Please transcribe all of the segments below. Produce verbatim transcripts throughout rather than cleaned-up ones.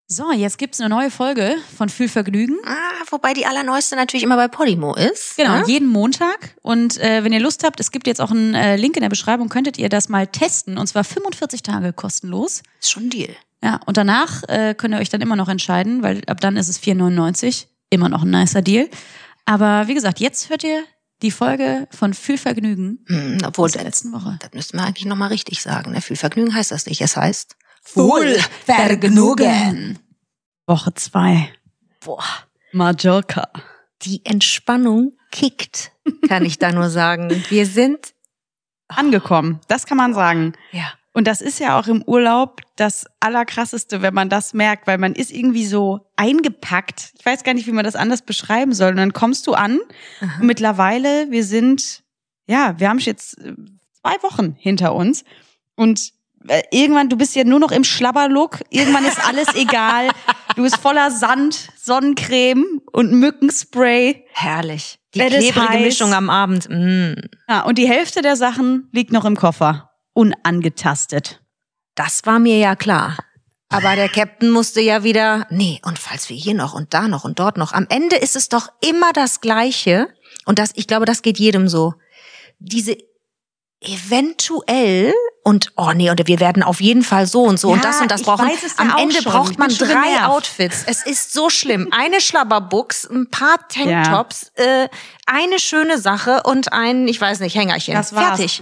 So, jetzt gibt's eine neue Folge von Fühlvergnügen. Ah, wobei die allerneueste natürlich immer bei Podimo ist. Genau, ne? jeden Montag. Und äh, wenn ihr Lust habt, es gibt jetzt auch einen äh, Link in der Beschreibung, könntet ihr das mal testen. Und zwar fünfundvierzig Tage kostenlos. Ist schon ein Deal. Ja, und danach äh, könnt ihr euch dann immer noch entscheiden, weil ab dann ist es vier neunundneunzig. Immer noch ein nicer Deal. Aber wie gesagt, jetzt hört ihr die Folge von Fühlvergnügen Hm, obwohl, aus der letzten Woche. Das müssten wir eigentlich nochmal richtig sagen. Ne? Fühlvergnügen heißt das nicht. Es heißt Fühlvergnügen. Woche zwei. Boah, Mallorca. die Entspannung kickt, kann ich da nur sagen. Wir sind Angekommen, das kann man sagen. ja Und das ist ja auch im Urlaub das Allerkrasseste, wenn man das merkt, weil man ist irgendwie so eingepackt. Ich weiß gar nicht, wie man das anders beschreiben soll. Und dann kommst du an Aha. und mittlerweile, wir sind, ja, wir haben jetzt zwei Wochen hinter uns und irgendwann, du bist ja nur noch im Schlabberlook, irgendwann ist alles egal. Du bist voller Sand, Sonnencreme und Mückenspray. herrlich. Die Es ist klebrige heiß. Mischung am Abend. Mm. Ja, und die Hälfte der Sachen liegt noch im Koffer, unangetastet. Das war mir ja klar. Aber der Captain musste ja wieder, nee, und falls wir hier noch und da noch und dort noch. Am Ende ist es doch immer das Gleiche. Und das, ich glaube, das geht jedem so. Diese eventuell und, oh nee, oder wir werden auf jeden Fall so und so Ja, und das und das ich brauchen. weiß es ja Am auch Ende schon. braucht Ich man bin schon drei genervt. Outfits. Es ist so schlimm. Eine Schlabberbuchs, ein paar Tanktops, äh, eine schöne Sache und ein, ich weiß nicht, Hängerchen. Das war's. Fertig.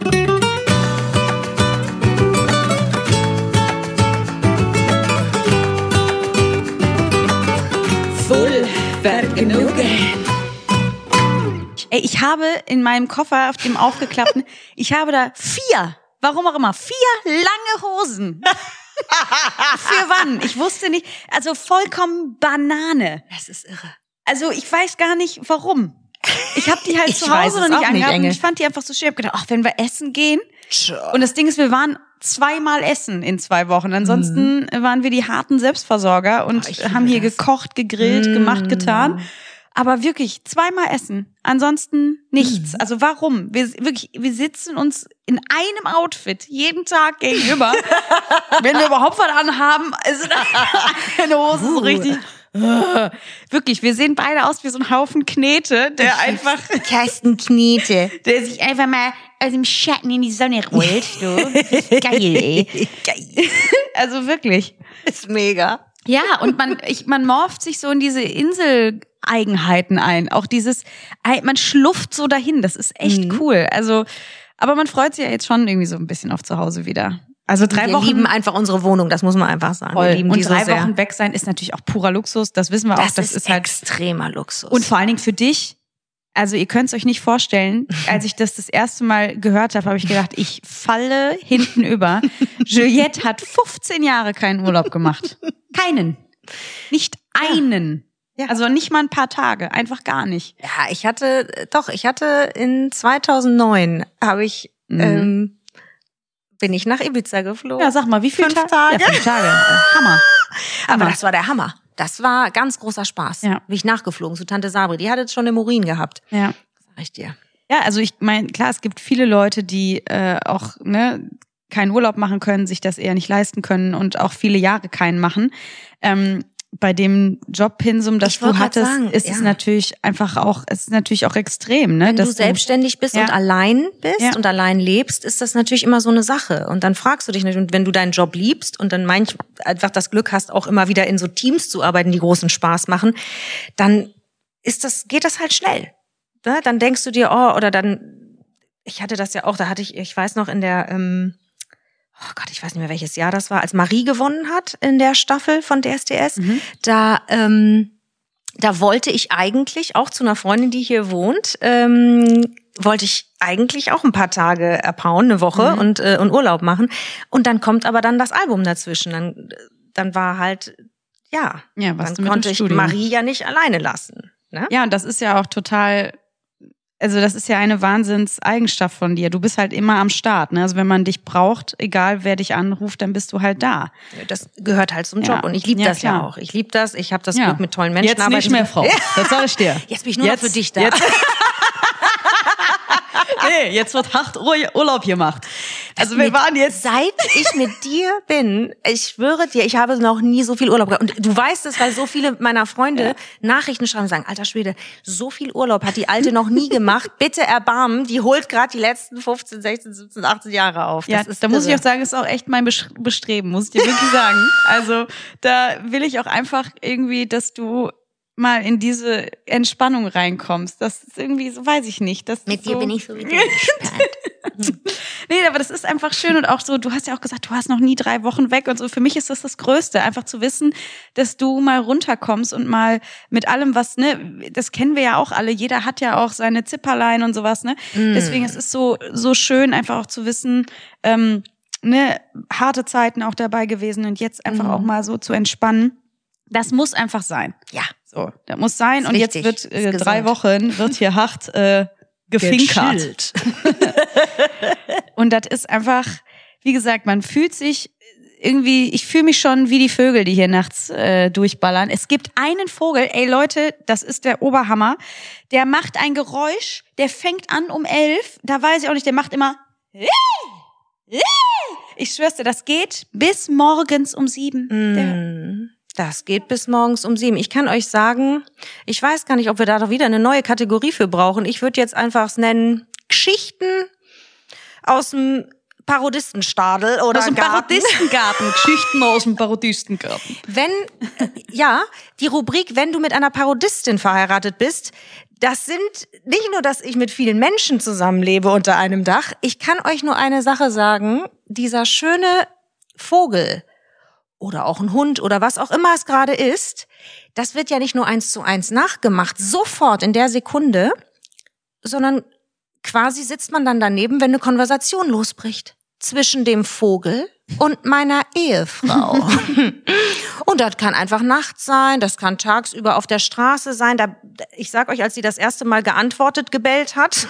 Fühlvergnügen. Ey, ich habe in meinem Koffer auf dem aufgeklappten, ich habe da vier, warum auch immer, vier lange Hosen. Für wann? Ich wusste nicht, also vollkommen Banane. Das ist irre. Also ich weiß gar nicht, warum. Ich habe die halt Ich zu weiß Hause es noch nicht auch nicht, angehabt und Engel. ich fand die einfach so schön. Ich hab gedacht, ach, wenn wir essen gehen. Tja. Und das Ding ist, wir waren zweimal essen in zwei Wochen. Ansonsten Mhm. waren wir die harten Selbstversorger und Ach, ich liebe haben hier das. gekocht, gegrillt, Mhm. gemacht, getan. Aber wirklich, zweimal essen. Ansonsten nichts. Mhm. Also warum? Wir, wirklich, wir sitzen uns in einem Outfit jeden Tag gegenüber. Wenn wir überhaupt was anhaben, also eine Hose so Uh. richtig. Wirklich, wir sehen beide aus wie so ein Haufen Knete, der einfach, Kersten Knete. der sich einfach mal aus dem Schatten in die Sonne rollt. Du. Geil, ey. Geil. Also wirklich. Ist mega. Ja, und man, ich, man morpht sich so in diese Inseleigenheiten ein. Auch dieses, man schlufft so dahin. Das ist echt Mhm. cool. Also, aber man freut sich ja jetzt schon irgendwie so ein bisschen auf zu Hause wieder. Also drei wir Wochen. lieben einfach unsere Wohnung, das muss man einfach sagen. Voll. Wir lieben und die so drei sehr. Wochen weg sein ist natürlich auch purer Luxus. Das wissen wir auch. Das, Das ist, ist halt. extremer Luxus. Und vor allen Dingen für dich. Also ihr könnt es euch nicht vorstellen, als ich das das erste Mal gehört habe, habe ich gedacht, ich falle hinten über. Juliette hat fünfzehn Jahre keinen Urlaub gemacht. Keinen. Nicht einen. Ja. Also nicht mal ein paar Tage. Einfach gar nicht. ja, ich hatte, doch, ich hatte in zweitausendneun habe ich, Mhm. ähm, bin ich nach Ibiza geflogen. Ja, sag mal, wie viele Fünf Ta- Tage. Ja, fünf Tage. Äh, Hammer. Aber Hammer. das war der Hammer. Das war ganz großer Spaß. Ja. Bin ich nachgeflogen zu Tante Sabri. Die hat jetzt schon im Urin gehabt. Ja. Sag ich dir. Ja, also ich meine, klar, es gibt viele Leute, die äh, auch ne, keinen Urlaub machen können, sich das eher nicht leisten können und auch viele Jahre keinen machen. Ähm, bei dem Jobpensum, das Ich wollte du grad hattest, sagen, ist es ja. natürlich einfach auch, es ist natürlich auch extrem, ne? Wenn dass du selbstständig bist Ja. und allein bist Ja. und allein lebst, ist das natürlich immer so eine Sache. Und dann fragst du dich nicht, und wenn du deinen Job liebst und dann manch einfach das Glück hast, auch immer wieder in so Teams zu arbeiten, die großen Spaß machen, dann ist das, geht das halt schnell. Ne? Dann denkst du dir, oh, oder dann, ich hatte das ja auch, da hatte ich, ich weiß noch in der, ähm, oh Gott, ich weiß nicht mehr welches Jahr das war, als Marie gewonnen hat in der Staffel von D S D S, Mhm. da, ähm, da wollte ich eigentlich auch zu einer Freundin, die hier wohnt, ähm, wollte ich eigentlich auch ein paar Tage erpauen, eine Woche Mhm. und, äh, und Urlaub machen. Und dann kommt aber dann das Album dazwischen. Dann, dann war halt, ja, ja, was dann du mit konnte dem ich Studium. Marie ja nicht alleine lassen. Ne? Ja, und das ist ja auch total, also das ist ja eine Wahnsinnseigenschaft von dir. Du bist halt immer am Start, ne? Also wenn man dich braucht, egal wer dich anruft, dann bist du halt da. Das gehört halt zum Ja. Job und ich liebe Ja, das ja klar. auch. Ich liebe das, ich habe das Ja. Glück, mit tollen Menschen Jetzt arbeiten nicht zu- mehr, Frau. Das sag ich dir. Jetzt bin ich nur Jetzt- noch für dich da. Jetzt, nee, jetzt wird hart Ur- Urlaub gemacht. Also wir Mit- waren jetzt... Seit ich mit dir bin, ich schwöre dir, ich habe noch nie so viel Urlaub gehabt. Und du weißt es, weil so viele meiner Freunde Ja. Nachrichten schreiben und sagen, alter Schwede, so viel Urlaub hat die Alte noch nie gemacht. Bitte erbarmen, die holt gerade die letzten fünfzehn, sechzehn, siebzehn, achtzehn Jahre auf. Ja, Das ist da muss ich irre. auch sagen, ist auch echt mein Besch- Bestreben, muss ich dir wirklich sagen. Also da will ich auch einfach irgendwie, dass du mal in diese Entspannung reinkommst. Das ist irgendwie, so weiß ich nicht. Das Mit ist dir so, bin ich sowieso gespannt. Nee, aber das ist einfach schön und auch so, du hast ja auch gesagt, du hast noch nie drei Wochen weg und so. Für mich ist das das Größte, einfach zu wissen, dass du mal runterkommst und mal mit allem, was, ne, das kennen wir ja auch alle, jeder hat ja auch seine Zipperlein und sowas, ne. Mm. Deswegen, es ist so, so schön, einfach auch zu wissen, ähm, ne, harte Zeiten auch dabei gewesen und jetzt einfach Mhm. auch mal so zu entspannen. Das muss einfach sein. Ja. So, das muss sein Ist und wichtig. jetzt wird äh, Ist drei gesund. Wochen, wird hier hart äh, gefinkert. Gechillt. Und das ist einfach, wie gesagt, man fühlt sich irgendwie, ich fühle mich schon wie die Vögel, die hier nachts äh, durchballern. Es gibt einen Vogel, ey Leute, das ist der Oberhammer, der macht ein Geräusch, der fängt an um elf, da weiß ich auch nicht, der macht immer ich schwör's dir, das geht bis morgens um sieben. Der, Mm, Das geht bis morgens um sieben. Ich kann euch sagen, ich weiß gar nicht, ob wir da doch wieder eine neue Kategorie für brauchen. Ich würde jetzt einfach es nennen, Geschichten aus dem Parodistenstadel oder aus dem Garten. Parodistengarten, Geschichten aus dem Parodistengarten. Wenn, äh, ja, die Rubrik, wenn du mit einer Parodistin verheiratet bist, das sind nicht nur, dass ich mit vielen Menschen zusammenlebe unter einem Dach. Ich kann euch nur eine Sache sagen. Dieser schöne Vogel oder auch ein Hund oder was auch immer es gerade ist, das wird ja nicht nur eins zu eins nachgemacht, sofort in der Sekunde, sondern quasi sitzt man dann daneben, wenn eine Konversation losbricht zwischen dem Vogel und meiner Ehefrau. Und das kann einfach nachts sein, das kann tagsüber auf der Straße sein. Da, ich sag euch, als sie das erste Mal geantwortet, gebellt hat,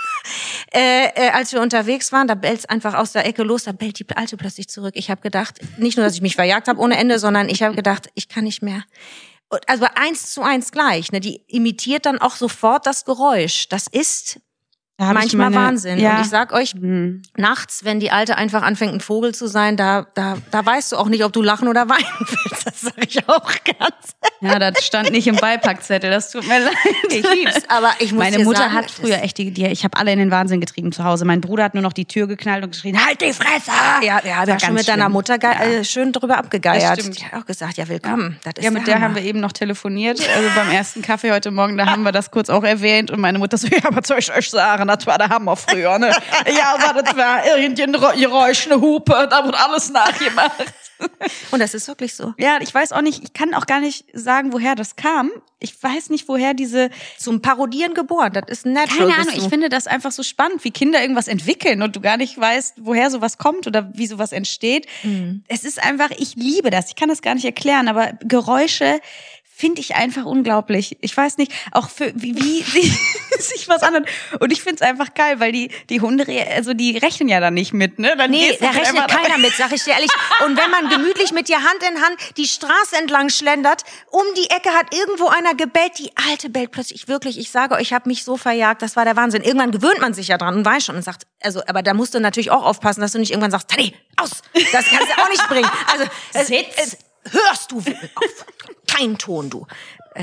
äh, äh, als wir unterwegs waren, da bellt's einfach aus der Ecke los, da bellt die Alte plötzlich zurück. Ich habe gedacht, nicht nur, dass ich mich verjagt habe ohne Ende, sondern ich habe gedacht, ich kann nicht mehr. Und also eins zu eins gleich. Ne? Die imitiert dann auch sofort das Geräusch. Das ist Da hab ich manchmal meine- Wahnsinn. Ja. Und ich sag euch, Hm. nachts, wenn die Alte einfach anfängt, ein Vogel zu sein, da, da, da weißt du auch nicht, ob du lachen oder weinen willst. Das sag ich auch ganz. Ja, das stand nicht im Beipackzettel, das tut mir leid. Ich lieb's, aber ich muss Meine dir Mutter sagen, hat es früher ist- echt die, die ich habe alle in den Wahnsinn getrieben zu Hause. Mein Bruder hat nur noch die Tür geknallt und geschrien, halt die Fresse! Ja, ja, Das wir war haben schon ganz mit deiner schlimm. Mutter ge- Ja. äh, schön drüber abgegeiert. Das stimmt. Die hat auch gesagt, ja, willkommen. Das ist Ja, mit der der Hammer. haben wir eben noch telefoniert, also beim ersten Kaffee heute Morgen, da haben wir das kurz auch erwähnt und meine Mutter so, ja, was soll ich euch sagen, das war der Hammer früher, ne? Ja, aber das war irgendein Geräusch, eine Hupe, da wird alles nachgemacht. Und das ist wirklich so. Ja, ich weiß auch nicht, ich kann auch gar nicht sagen, woher das kam. Ich weiß nicht, woher diese, Zum Parodieren geboren, das ist natural. keine Ahnung, bist du. ich finde das einfach so spannend, wie Kinder irgendwas entwickeln und du gar nicht weißt, woher sowas kommt oder wie sowas entsteht. Mhm. Es ist einfach, ich liebe das, ich kann das gar nicht erklären, aber Geräusche finde ich einfach unglaublich. Ich weiß nicht, auch für wie, wie sie sich was anhört. Und ich finde es einfach geil, weil die die Hunde, re- also die rechnen ja dann nicht mit, ne? Dann Nee, gehst du da halt rechnet einfach- keiner mit, sag ich dir ehrlich. Und wenn man gemütlich mit dir Hand in Hand die Straße entlang schlendert, um die Ecke hat irgendwo einer gebellt, die Alte bellt plötzlich wirklich. Ich sage euch, ich habe mich so verjagt, das war der Wahnsinn. Irgendwann gewöhnt man sich ja dran und weiß schon und sagt, also, aber da musst du natürlich auch aufpassen, dass du nicht irgendwann sagst, Tani, aus, das kannst du auch nicht bringen. Also, es, Sitz. es, hörst du auf. Kein Ton, du. Äh.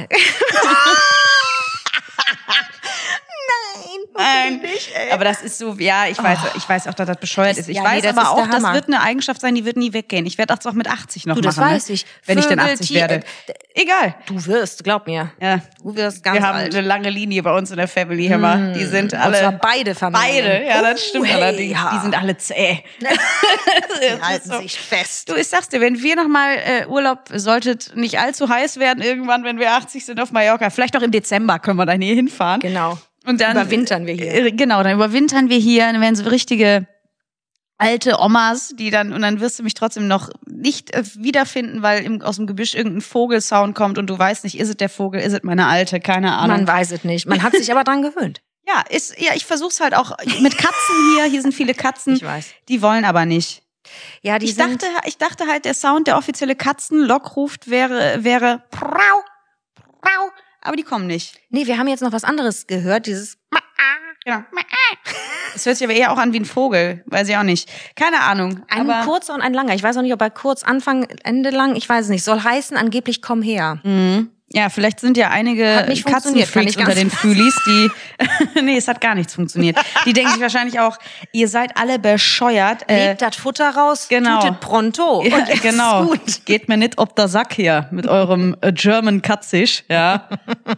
Nein, nicht, ey. aber das ist so, ja, ich weiß, ich weiß auch, dass das bescheuert ist. Ich Ja, weiß nee, das aber ist der auch, das Hammer. wird eine Eigenschaft sein, die wird nie weggehen. Ich werde das auch mit achtzig noch Du, das machen. weiß ne? ich. Wenn ich dann Vögel, achtzig Tier- werde. Egal. Du wirst, glaub mir. Ja. Du wirst ganz Wir haben alt. eine lange Linie bei uns in der Family, hör mal. Die sind Und zwar alle, beide Familien. beide, ja, das Oh, stimmt hey, allerdings. ja. Die sind alle zäh. Die halten so. sich fest. Du, ich sag's dir, wenn wir nochmal äh, Urlaub, solltet nicht allzu heiß werden irgendwann, wenn wir achtzig sind auf Mallorca, vielleicht auch im Dezember können wir dann hier hinfahren. Genau. Und dann Überwintern wir hier. Äh, Genau, dann überwintern wir hier, dann werden so richtige alte Omas, die dann, und dann wirst du mich trotzdem noch nicht äh, wiederfinden, weil im, aus dem Gebüsch irgendein Vogelsound kommt und du weißt nicht, ist es der Vogel, ist es meine Alte, keine Ahnung. Man weiß es nicht. Man hat sich aber dran gewöhnt. Ja, ist, ja, ich versuch's halt auch mit Katzen hier, hier sind viele Katzen, Ich weiß. die wollen aber nicht. Ja, die Ich sind, dachte, ich dachte halt, der Sound, der offizielle Katzenlockruf wäre, wäre Prau, Prau, aber die kommen nicht. nee, wir haben jetzt noch was anderes gehört, dieses Genau. Es hört sich aber eher auch an wie ein Vogel. Weiß ich auch nicht. Keine Ahnung. Ein aber kurzer und ein langer. Ich weiß auch nicht, ob er kurz Anfang, Ende lang, ich weiß es nicht. Soll heißen, angeblich komm her. Mhm. Ja, vielleicht sind ja einige Hat nicht funktioniert, kann Katzenfreaks ich unter den ganz- Fühlis, die... nee, es hat gar nichts funktioniert. Die denken sich wahrscheinlich auch, ihr seid alle bescheuert. Äh, Lebt das Futter raus, genau. tutet pronto. ja, Und ist genau. gut. Geht mir nicht ob der Sack hier mit eurem äh, German Katzisch, ja.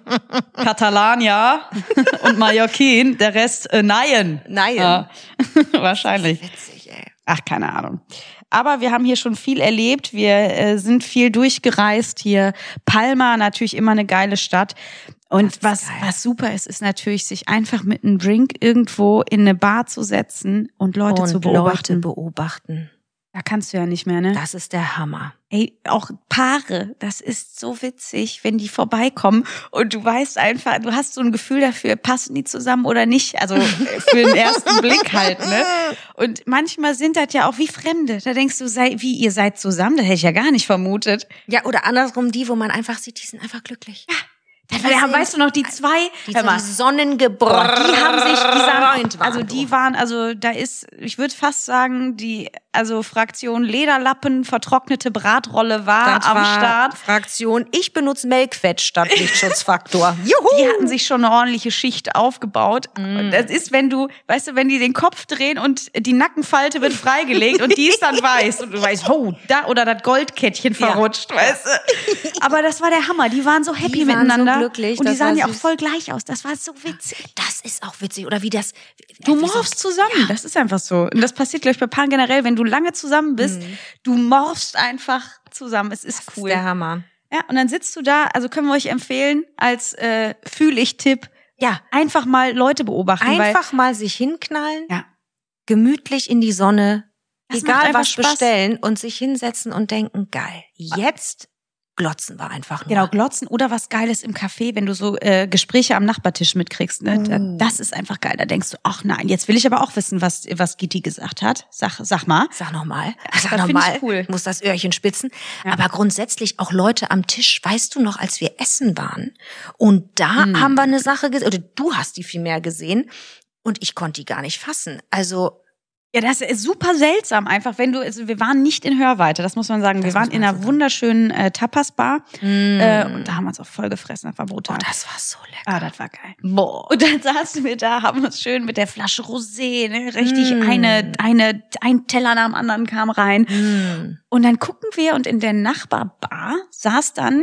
Katalan, ja. Und Mallorquin, der Rest äh, nein. Nein. Ja. Wahrscheinlich. Witzig, ey. Ach, keine Ahnung. Aber wir haben hier schon viel erlebt. Wir äh, sind viel durchgereist hier. Palma, natürlich immer eine geile Stadt. Und was, geil. was super ist, ist natürlich, sich einfach mit einem Drink irgendwo in eine Bar zu setzen und Leute Und zu beobachten. Leute beobachten. Da kannst du ja nicht mehr, ne? Das ist der Hammer. Ey, auch Paare, das ist so witzig, wenn die vorbeikommen und du weißt einfach, du hast so ein Gefühl dafür, passen die zusammen oder nicht, also für den ersten Blick halt, ne? Und manchmal sind das ja auch wie Fremde, da denkst du, sei, wie, ihr seid zusammen, das hätte ich ja gar nicht vermutet. Ja, oder andersrum die, wo man einfach sieht, die sind einfach glücklich. Ja. Da, weißt du noch, die zwei, Die, hör mal, die Sonnengebräunt. die haben sich, die waren, sahen, also die waren, also da ist, ich würde fast sagen, die, also Fraktion Lederlappen, vertrocknete Bratrolle war Das am war Start. Fraktion, ich benutze Melkfett statt Lichtschutzfaktor. Juhu! Die hatten sich schon eine ordentliche Schicht aufgebaut. Und das ist, wenn du, weißt du, wenn die den Kopf drehen und die Nackenfalte wird freigelegt und die ist dann weiß und du weißt, oh, da oder das Goldkettchen verrutscht, weißt du. Aber das war der Hammer. Die waren so happy Die waren miteinander so glücklich, und die das sahen war ja auch süß. voll gleich aus. Das war so witzig. Das ist auch witzig. Oder wie das... Du wie so- morphst zusammen. Das ist einfach so. Und das passiert, glaube ich, bei Paaren generell. Wenn du lange zusammen bist, du morphst einfach zusammen. Es ist Das cool. ist der Hammer. Ja, und dann sitzt du da, also können wir euch empfehlen, als äh, Fühl-ich-Tipp, Ja, einfach mal Leute beobachten. einfach mal sich hinknallen, weil, ja, gemütlich in die Sonne, Das macht egal einfach was Spaß. bestellen und sich hinsetzen und denken, geil, jetzt glotzen wir einfach nur. Genau, glotzen oder was Geiles im Café, wenn du so äh, Gespräche am Nachbartisch mitkriegst. Ne? Da- Mm. Das ist einfach geil. Da denkst du, ach nein, jetzt will ich aber auch wissen, was was Gitti gesagt hat. Sag, sag mal. Sag nochmal. das Sag find ich nochmal. cool. Muss das Öhrchen spitzen. Ja. Aber grundsätzlich auch Leute am Tisch. Weißt du noch, als wir essen waren und da Hm. haben wir eine Sache gesehen, oder du hast die viel mehr gesehen und ich konnte die gar nicht fassen. Also Ja, das ist super seltsam einfach, wenn du, also wir waren nicht in Hörweite, das muss man sagen. Das wir waren muss in man einer so sagen. wunderschönen äh, Tapas-Bar mm. äh, und da haben wir uns auch voll gefressen, das war brutal. oh, das war so lecker. Ah, das war geil. Boah. Und dann saßen wir da, haben uns schön mit der Flasche Rosé, ne, richtig Mm. eine, eine, ein Teller nach dem anderen kam rein. Mm. Und dann gucken wir und in der Nachbarbar saß dann,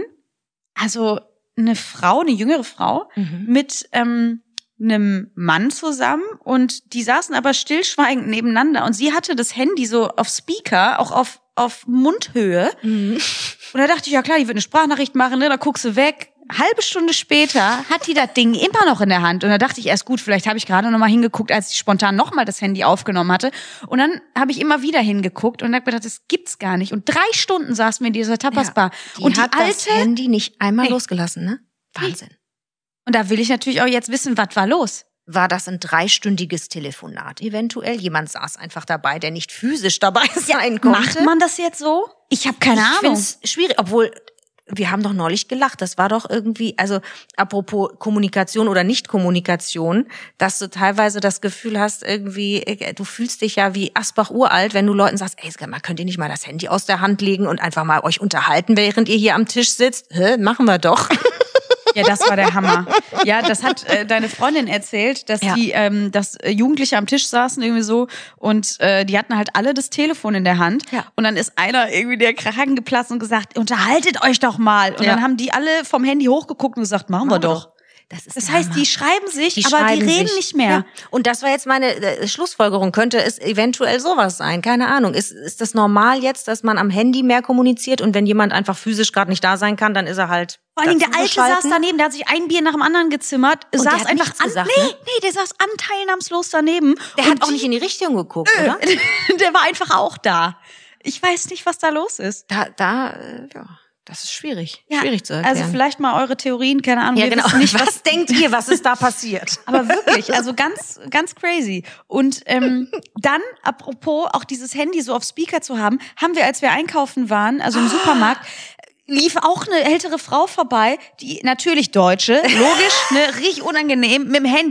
also eine Frau, eine jüngere Frau, Mhm. mit ähm, einem Mann zusammen und die saßen aber stillschweigend nebeneinander und sie hatte das Handy so auf Speaker, auch auf auf Mundhöhe. Mhm. Und da dachte ich, ja klar, die wird eine Sprachnachricht machen, ne, da guckst du weg. Halbe Stunde später hat die das Ding immer noch in der Hand. Und da dachte ich erst, gut, vielleicht habe ich gerade noch mal hingeguckt, als ich spontan noch mal das Handy aufgenommen hatte. Und dann habe ich immer wieder hingeguckt und habe gedacht, das gibt's gar nicht. Und drei Stunden saßen wir in dieser Tapasbar. Die und die hat alte, das Handy nicht einmal Nee. losgelassen, ne? Wahnsinn. und da will ich natürlich auch jetzt wissen, was war los? War das ein dreistündiges Telefonat eventuell? Jemand saß einfach dabei, der nicht physisch dabei sein konnte. Macht man das jetzt so? Ich habe keine ich Ahnung. find's schwierig, obwohl wir haben doch neulich gelacht. Das war doch irgendwie, also apropos Kommunikation oder Nicht-Kommunikation, dass du teilweise das Gefühl hast, irgendwie, äh, du fühlst dich ja wie Asbach uralt, wenn du Leuten sagst, ey, sag mal, könnt ihr nicht mal das Handy aus der Hand legen und einfach mal euch unterhalten, während ihr hier am Tisch sitzt? Hä, machen wir doch. Ja, das war der Hammer. Ja, das hat äh, deine Freundin erzählt, dass Ja. die, ähm, dass äh, Jugendliche am Tisch saßen irgendwie so und äh, die hatten halt alle das Telefon in der Hand. Ja. Und dann ist einer irgendwie der Kragen geplatzt und gesagt, unterhaltet euch doch mal. Und Ja. dann haben die alle vom Handy hochgeguckt und gesagt, machen wir doch. Das, ist Das der heißt, Hammer. die schreiben sich, Die aber die schreiben reden sich. nicht mehr. Ja. Und das war jetzt meine äh, Schlussfolgerung. Könnte es eventuell sowas sein? Keine Ahnung. Ist, ist das normal jetzt, dass man am Handy mehr kommuniziert und wenn jemand einfach physisch gerade nicht da sein kann, dann ist er halt Vor allem der Alte dazugeschalten? saß daneben, der hat sich ein Bier nach dem anderen gezimmert, der saß hat einfach nichts an, gesagt, nee, ne? nee, der saß anteilnahmslos daneben. Der und hat auch die- nicht in die Richtung geguckt, oder? der war einfach auch da. Ich weiß nicht, was da los ist. Da, da, äh, ja, das ist schwierig. Ja, schwierig zu erklären. Also vielleicht mal eure Theorien, keine Ahnung. ja, wir genau. wissen nicht, was was denkt ihr, was ist da passiert? aber wirklich, also ganz, ganz crazy. Und ähm, dann, apropos auch dieses Handy so auf Speaker zu haben, haben wir, als wir einkaufen waren, also im Supermarkt, lief auch eine ältere Frau vorbei, die natürlich Deutsche, logisch, ne, richtig unangenehm, mit dem Handy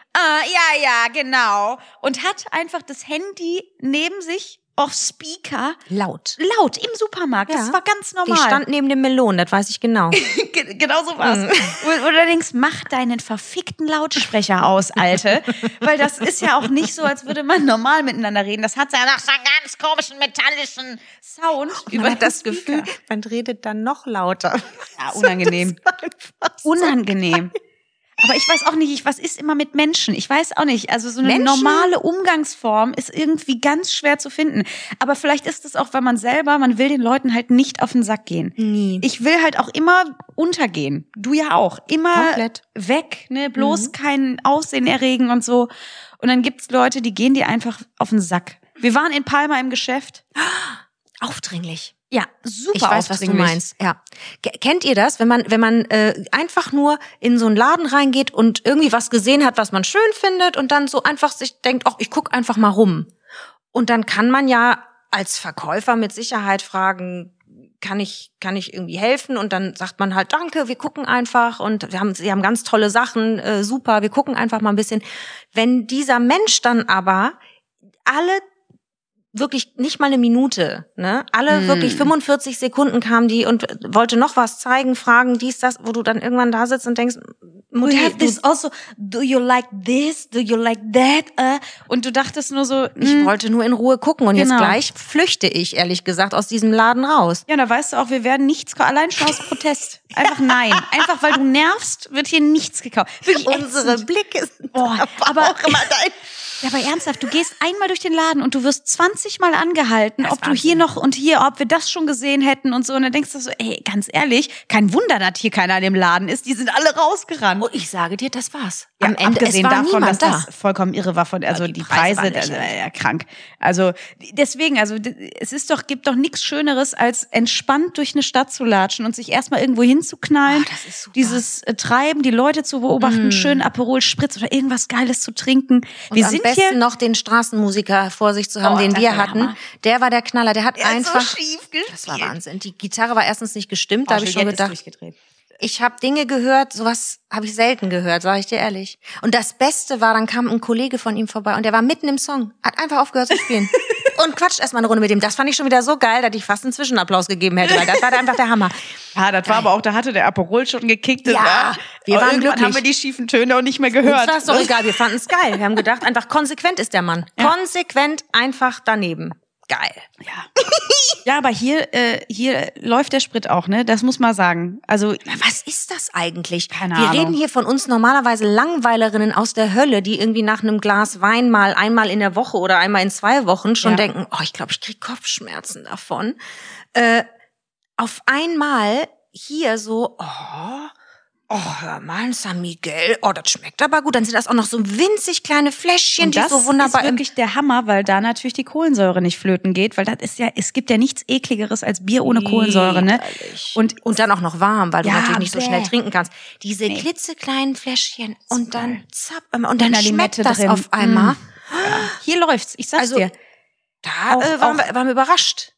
ah, ja, ja, genau. Und hat einfach das Handy neben sich auf Speaker. Laut. Laut im Supermarkt. Ja. Das war ganz normal. Die stand neben dem Melonen, das weiß ich genau. Genau so war's. Mhm. Und du denkst, mach deinen verfickten Lautsprecher aus, Alte. Weil das ist ja auch nicht so, als würde man normal miteinander reden. Das hat ja noch so einen ganz komischen metallischen Sound. Man über hat das Gefühl, man redet dann noch lauter. Ja, unangenehm. So unangenehm. Aber ich weiß auch nicht, ich, was ist immer mit Menschen? Ich weiß auch nicht. Also so eine Menschen? normale Umgangsform ist irgendwie ganz schwer zu finden. Aber vielleicht ist es auch, weil man selber, man will den Leuten halt nicht auf den Sack gehen. Nie. Ich will halt auch immer untergehen. Du ja auch. Immer Komplett. weg, ne? Bloß mhm. kein Aussehen erregen und so. Und dann gibt's Leute, die gehen dir einfach auf den Sack. Wir waren in Palma im Geschäft. Aufdringlich. Ja, super. Ich weiß, was du meinst. Ja. K- kennt ihr das, wenn man wenn man äh, einfach nur in so einen Laden reingeht und irgendwie was gesehen hat, was man schön findet und dann so einfach sich denkt, ach, ich guck einfach mal rum. Und dann kann man ja als Verkäufer mit Sicherheit fragen, kann ich kann ich irgendwie helfen? Und dann sagt man halt, danke, wir gucken einfach und wir haben sie haben ganz tolle Sachen, äh, super, wir gucken einfach mal ein bisschen. Wenn dieser Mensch dann aber alle wirklich nicht mal eine Minute, ne? Alle mm. wirklich fünfundvierzig Sekunden kamen die und wollte noch was zeigen, fragen, dies, das, wo du dann irgendwann da sitzt und denkst, Mutti, we have this also, do you like this, do you like that? Uh? Und du dachtest nur so, ich mm. wollte nur in Ruhe gucken und genau. jetzt gleich flüchte ich, ehrlich gesagt, aus diesem Laden raus. Ja, da weißt du auch, wir werden nichts, allein schon aus Protest. Einfach nein. Einfach, weil du nervst, wird hier nichts gekauft. Wirklich Unsere ätzend. Blicke sind oh, aber auch immer dein... Ja, aber ernsthaft, du gehst einmal durch den Laden und du wirst zwanzig Mal angehalten, ob du hier noch und hier, ob wir das schon gesehen hätten und so. Und dann denkst du so, ey, ganz ehrlich, kein Wunder, dass hier keiner in dem Laden ist. Die sind alle rausgerannt. Und ich sage dir, das war's. Ja, am Ende abgesehen es war davon, dass da. das vollkommen irre war von, also ja, die, die Preise, Preise, das, äh, ja, krank. Also deswegen, also es ist doch, gibt doch nichts Schöneres, als entspannt durch eine Stadt zu latschen und sich erstmal irgendwo hinzuknallen. Oh, das ist super. Dieses äh, Treiben, die Leute zu beobachten, mm. schön Aperol Spritz oder irgendwas Geiles zu trinken. Und wir am sind besten hier noch den Straßenmusiker vor sich zu haben, oh, den wir hatten. Hammer. Der war der Knaller. Der hat der einfach. So schief gespielt. Das war Wahnsinn. Die Gitarre war erstens nicht gestimmt. Oh, da habe ich schon gedacht. Ist Ich habe Dinge gehört, sowas habe ich selten gehört, sage ich dir ehrlich. Und das Beste war, dann kam ein Kollege von ihm vorbei und der war mitten im Song, hat einfach aufgehört zu spielen und quatscht erstmal eine Runde mit ihm. Das fand ich schon wieder so geil, dass ich fast einen Zwischenapplaus gegeben hätte, weil das war einfach der Hammer. Ja, das geil. War aber auch, da hatte der Aperol schon gekickt. Ja, war, wir waren irgendwann glücklich. haben wir die schiefen Töne auch nicht mehr gehört. Uns war doch egal, wir fanden es geil. Wir haben gedacht, einfach konsequent ist der Mann. Ja. Konsequent einfach daneben. Geil. Ja. Ja, aber hier, äh, hier läuft der Sprit auch, ne? Das muss man sagen. Also, was ist das eigentlich? Keine Wir Ahnung. reden hier von uns normalerweise Langweilerinnen aus der Hölle, die irgendwie nach einem Glas Wein mal einmal in der Woche oder einmal in zwei Wochen schon ja. denken, oh, ich glaube, ich krieg Kopfschmerzen davon. Äh, auf einmal hier so, oh, oh, hör mal, ein San Miguel, oh, das schmeckt aber gut. Dann sind das auch noch so winzig kleine Fläschchen, und die das so wunderbar... ist wirklich der Hammer, weil da natürlich die Kohlensäure nicht flöten geht, weil das ist ja, es gibt ja nichts ekligeres als Bier ohne Kohlensäure, ne? Und, und dann auch noch warm, weil du ja, natürlich nicht bäh. so schnell trinken kannst. Diese nee. klitzekleinen Fläschchen und dann zapp, und dann schmeckt das drin. auf einmal. Mm. Ja. Hier läuft's, ich sag's also, dir. Da auch, äh, waren, auch, wir, waren wir überrascht.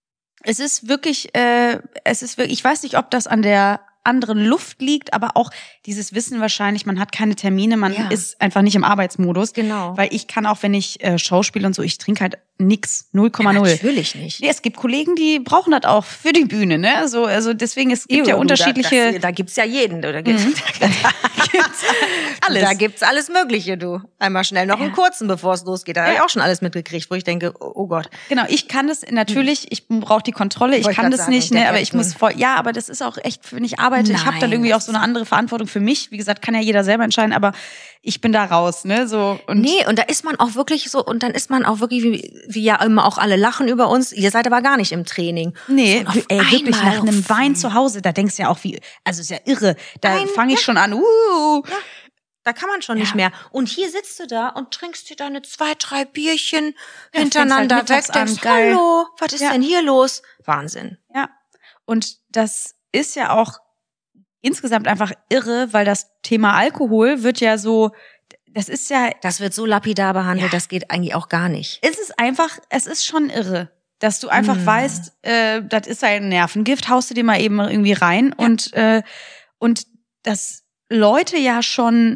Es ist wirklich, äh, es ist wirklich, ich weiß nicht, ob das an der anderen Luft liegt, aber auch dieses Wissen wahrscheinlich, man hat keine Termine, man ja. ist einfach nicht im Arbeitsmodus. Genau. Weil ich kann auch, wenn ich äh, Schauspiel und so, ich trinke halt nix, null Komma null. Ja, natürlich nicht. Ja, es gibt Kollegen, die brauchen das auch für die Bühne, ne? So, also deswegen, es gibt ja, ja unterschiedliche... Da, das, da gibt's ja jeden, oder? Gibt's, mhm. da gibt's alles. Da gibt's alles Mögliche, du. Einmal schnell noch ja. einen kurzen, bevor es losgeht. Da ja. habe ich auch schon alles mitgekriegt, wo ich denke, oh, oh Gott. Genau, ich kann das natürlich, ich brauche die Kontrolle, ich Wollte kann das sagen, nicht, ne? Aber ich muss voll, ja, aber das ist auch echt, wenn ich arbeite, Nein, ich habe dann irgendwie auch so eine andere Verantwortung für mich. Wie gesagt, kann ja jeder selber entscheiden, aber ich bin da raus, ne? So und nee, und da ist man auch wirklich so, und dann ist man auch wirklich, wie, wie ja immer auch alle lachen über uns. Ihr seid aber gar nicht im Training. Nee, so, ey, wirklich nach einem Wein zu Hause, da denkst du ja auch wie, also ist ja irre. Da fange ich ja. schon an. Uh. Ja. Da kann man schon ja. nicht mehr. Und hier sitzt du da und trinkst dir deine zwei, drei Bierchen ja, halt hintereinander weg. Denkst, hallo, was ist ja. denn hier los? Wahnsinn. Ja. Und das ist ja auch insgesamt einfach irre, weil das Thema Alkohol wird ja so, das ist ja... Das wird so lapidar behandelt, ja. das geht eigentlich auch gar nicht. Es ist einfach, es ist schon irre, dass du einfach mm. weißt, äh, das ist ein Nervengift, haust du dir mal eben irgendwie rein ja. und äh, und dass Leute ja schon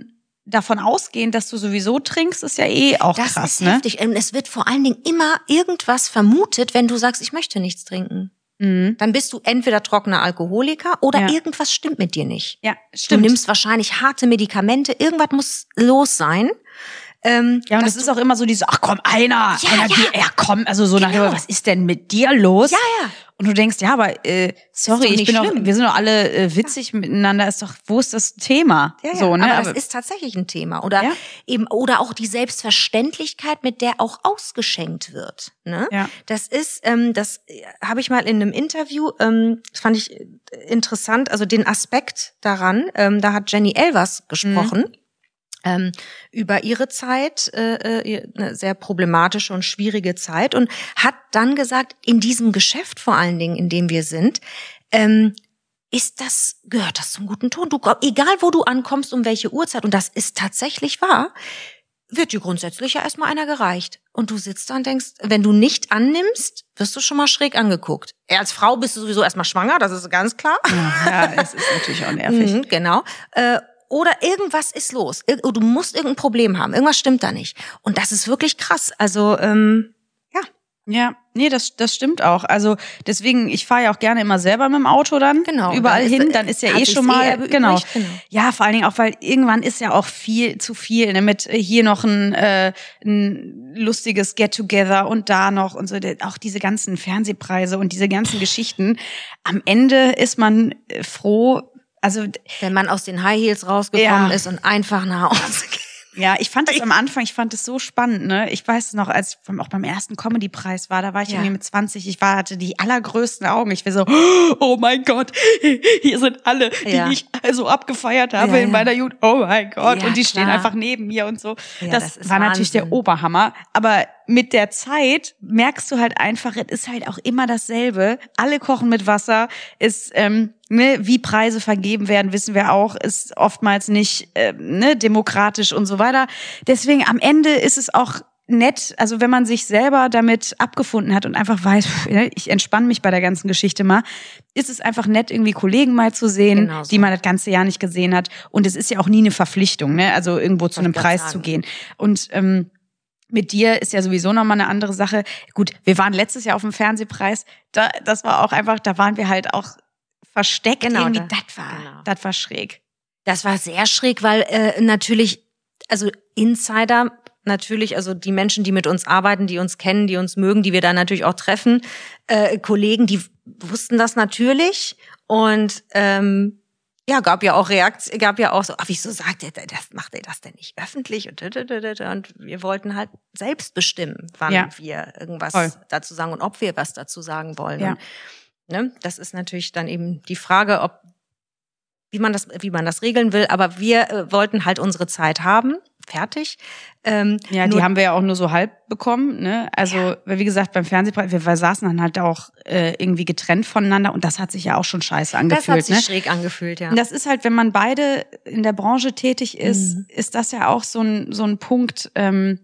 davon ausgehen, dass du sowieso trinkst, ist ja eh auch das krass, ist ne? heftig. Und es wird vor allen Dingen immer irgendwas vermutet, wenn du sagst, ich möchte nichts trinken. Mhm. Dann bist du entweder trockener Alkoholiker oder Ja. irgendwas stimmt mit dir nicht. Ja, Du stimmt. nimmst wahrscheinlich harte Medikamente, irgendwas muss los sein. Ähm, Ja, und dass das ist du- auch immer so diese, ach komm, einer, Ja, einer, ja. die, ja komm, also so nach dem Genau. Motto, was ist denn mit dir los? Ja, ja. Und du denkst, ja, aber äh, sorry, doch ich nicht bin doch, schlimm. wir sind doch alle äh, witzig miteinander, ist doch, wo ist das Thema? Ja, ja, so, ne? aber, das ist tatsächlich ein Thema. Oder Ja. eben, oder auch die Selbstverständlichkeit, mit der auch ausgeschenkt wird. Ne? Ja. Das ist, ähm, das habe ich mal in einem Interview, ähm, das fand ich interessant, also den Aspekt daran, ähm, da hat Jenny Elvers gesprochen. Mhm. Ähm, über ihre Zeit, äh, äh, eine sehr problematische und schwierige Zeit, und hat dann gesagt, in diesem Geschäft vor allen Dingen, in dem wir sind, ähm, ist das, gehört das zum guten Ton. Du, egal wo du ankommst, um welche Uhrzeit, und das ist tatsächlich wahr, wird dir grundsätzlich ja erstmal einer gereicht. Und du sitzt da und denkst, wenn du nicht annimmst, wirst du schon mal schräg angeguckt. Ja, als Frau bist du sowieso erstmal schwanger, das ist ganz klar. Ja, es ist natürlich auch nervig. Mhm, genau. Äh, Oder irgendwas ist los. Ir- Du musst irgendein Problem haben. Irgendwas stimmt da nicht. Und das ist wirklich krass. Also, ähm, ja. Ja, nee, das das stimmt auch. Also deswegen, ich fahre ja auch gerne immer selber mit dem Auto dann Genau, überall dann ist- hin. Dann ist ja hat eh sich's schon eh mal erübrigt, genau. genau. Ja, vor allen Dingen auch, weil irgendwann ist ja auch viel zu viel, ne? Mit äh, hier noch ein, äh, ein lustiges Get-Together und da noch und so. Der- Auch diese ganzen Fernsehpreise und diese ganzen Geschichten. Am Ende ist man äh, froh. Also Wenn man aus den High Heels rausgekommen Ja. ist und einfach nach Hause geht. ja, ich fand es am Anfang, ich fand es so spannend, ne? Ich weiß noch, als ich auch beim ersten Comedy-Preis war, da war ich Ja. irgendwie mit zwanzig, ich war, hatte die allergrößten Augen. Ich war so, oh mein Gott, hier sind alle, die Ja. ich so abgefeiert habe Ja, in ja. meiner Jugend. Oh mein Gott. Ja, und die stehen klar. einfach neben mir und so. Ja, das, das ist war natürlich Wahnsinn. der Oberhammer. Aber mit der Zeit merkst du halt einfach, es ist halt auch immer dasselbe. Alle kochen mit Wasser. Ist, ähm, ne, wie Preise vergeben werden, wissen wir auch, ist oftmals nicht äh, ne, demokratisch und so weiter. Deswegen am Ende ist es auch nett, also wenn man sich selber damit abgefunden hat und einfach weiß, pff, ne, ich entspanne mich bei der ganzen Geschichte mal, ist es einfach nett, irgendwie Kollegen mal zu sehen, Genau so. die man das ganze Jahr nicht gesehen hat. Und es ist ja auch nie eine Verpflichtung, ne, also irgendwo zu Wollte einem grad Preis sagen. zu gehen. Und ähm, mit dir ist ja sowieso nochmal eine andere Sache. Gut, wir waren letztes Jahr auf dem Fernsehpreis. Da, das war auch einfach, da waren wir halt auch versteckt. Genau, irgendwie, da- das war, genau. das war schräg. Das war sehr schräg, weil äh, natürlich, also Insider, natürlich, also die Menschen, die mit uns arbeiten, die uns kennen, die uns mögen, die wir da natürlich auch treffen, äh, Kollegen, die wussten das natürlich. Und ähm, ja, gab ja auch Reaktion, gab ja auch so, ach, wieso sagt er das, macht er das denn nicht öffentlich? Und, und wir wollten halt selbst bestimmen, wann Ja. wir irgendwas Voll. dazu sagen und ob wir was dazu sagen wollen. Ja. Und, ne, das ist natürlich dann eben die Frage, ob wie man das, wie man das regeln will. Aber wir äh, wollten halt unsere Zeit haben, fertig. Ähm, Ja, nur- die haben wir ja auch nur so halb bekommen, ne? Also, wie gesagt, beim Fernsehpreis, wir, wir saßen dann halt auch äh, irgendwie getrennt voneinander und das hat sich ja auch schon scheiße das angefühlt, hat sich ne? schräg angefühlt, ja. Und das ist halt, wenn man beide in der Branche tätig ist, Mhm. ist das ja auch so ein so ein Punkt, ähm,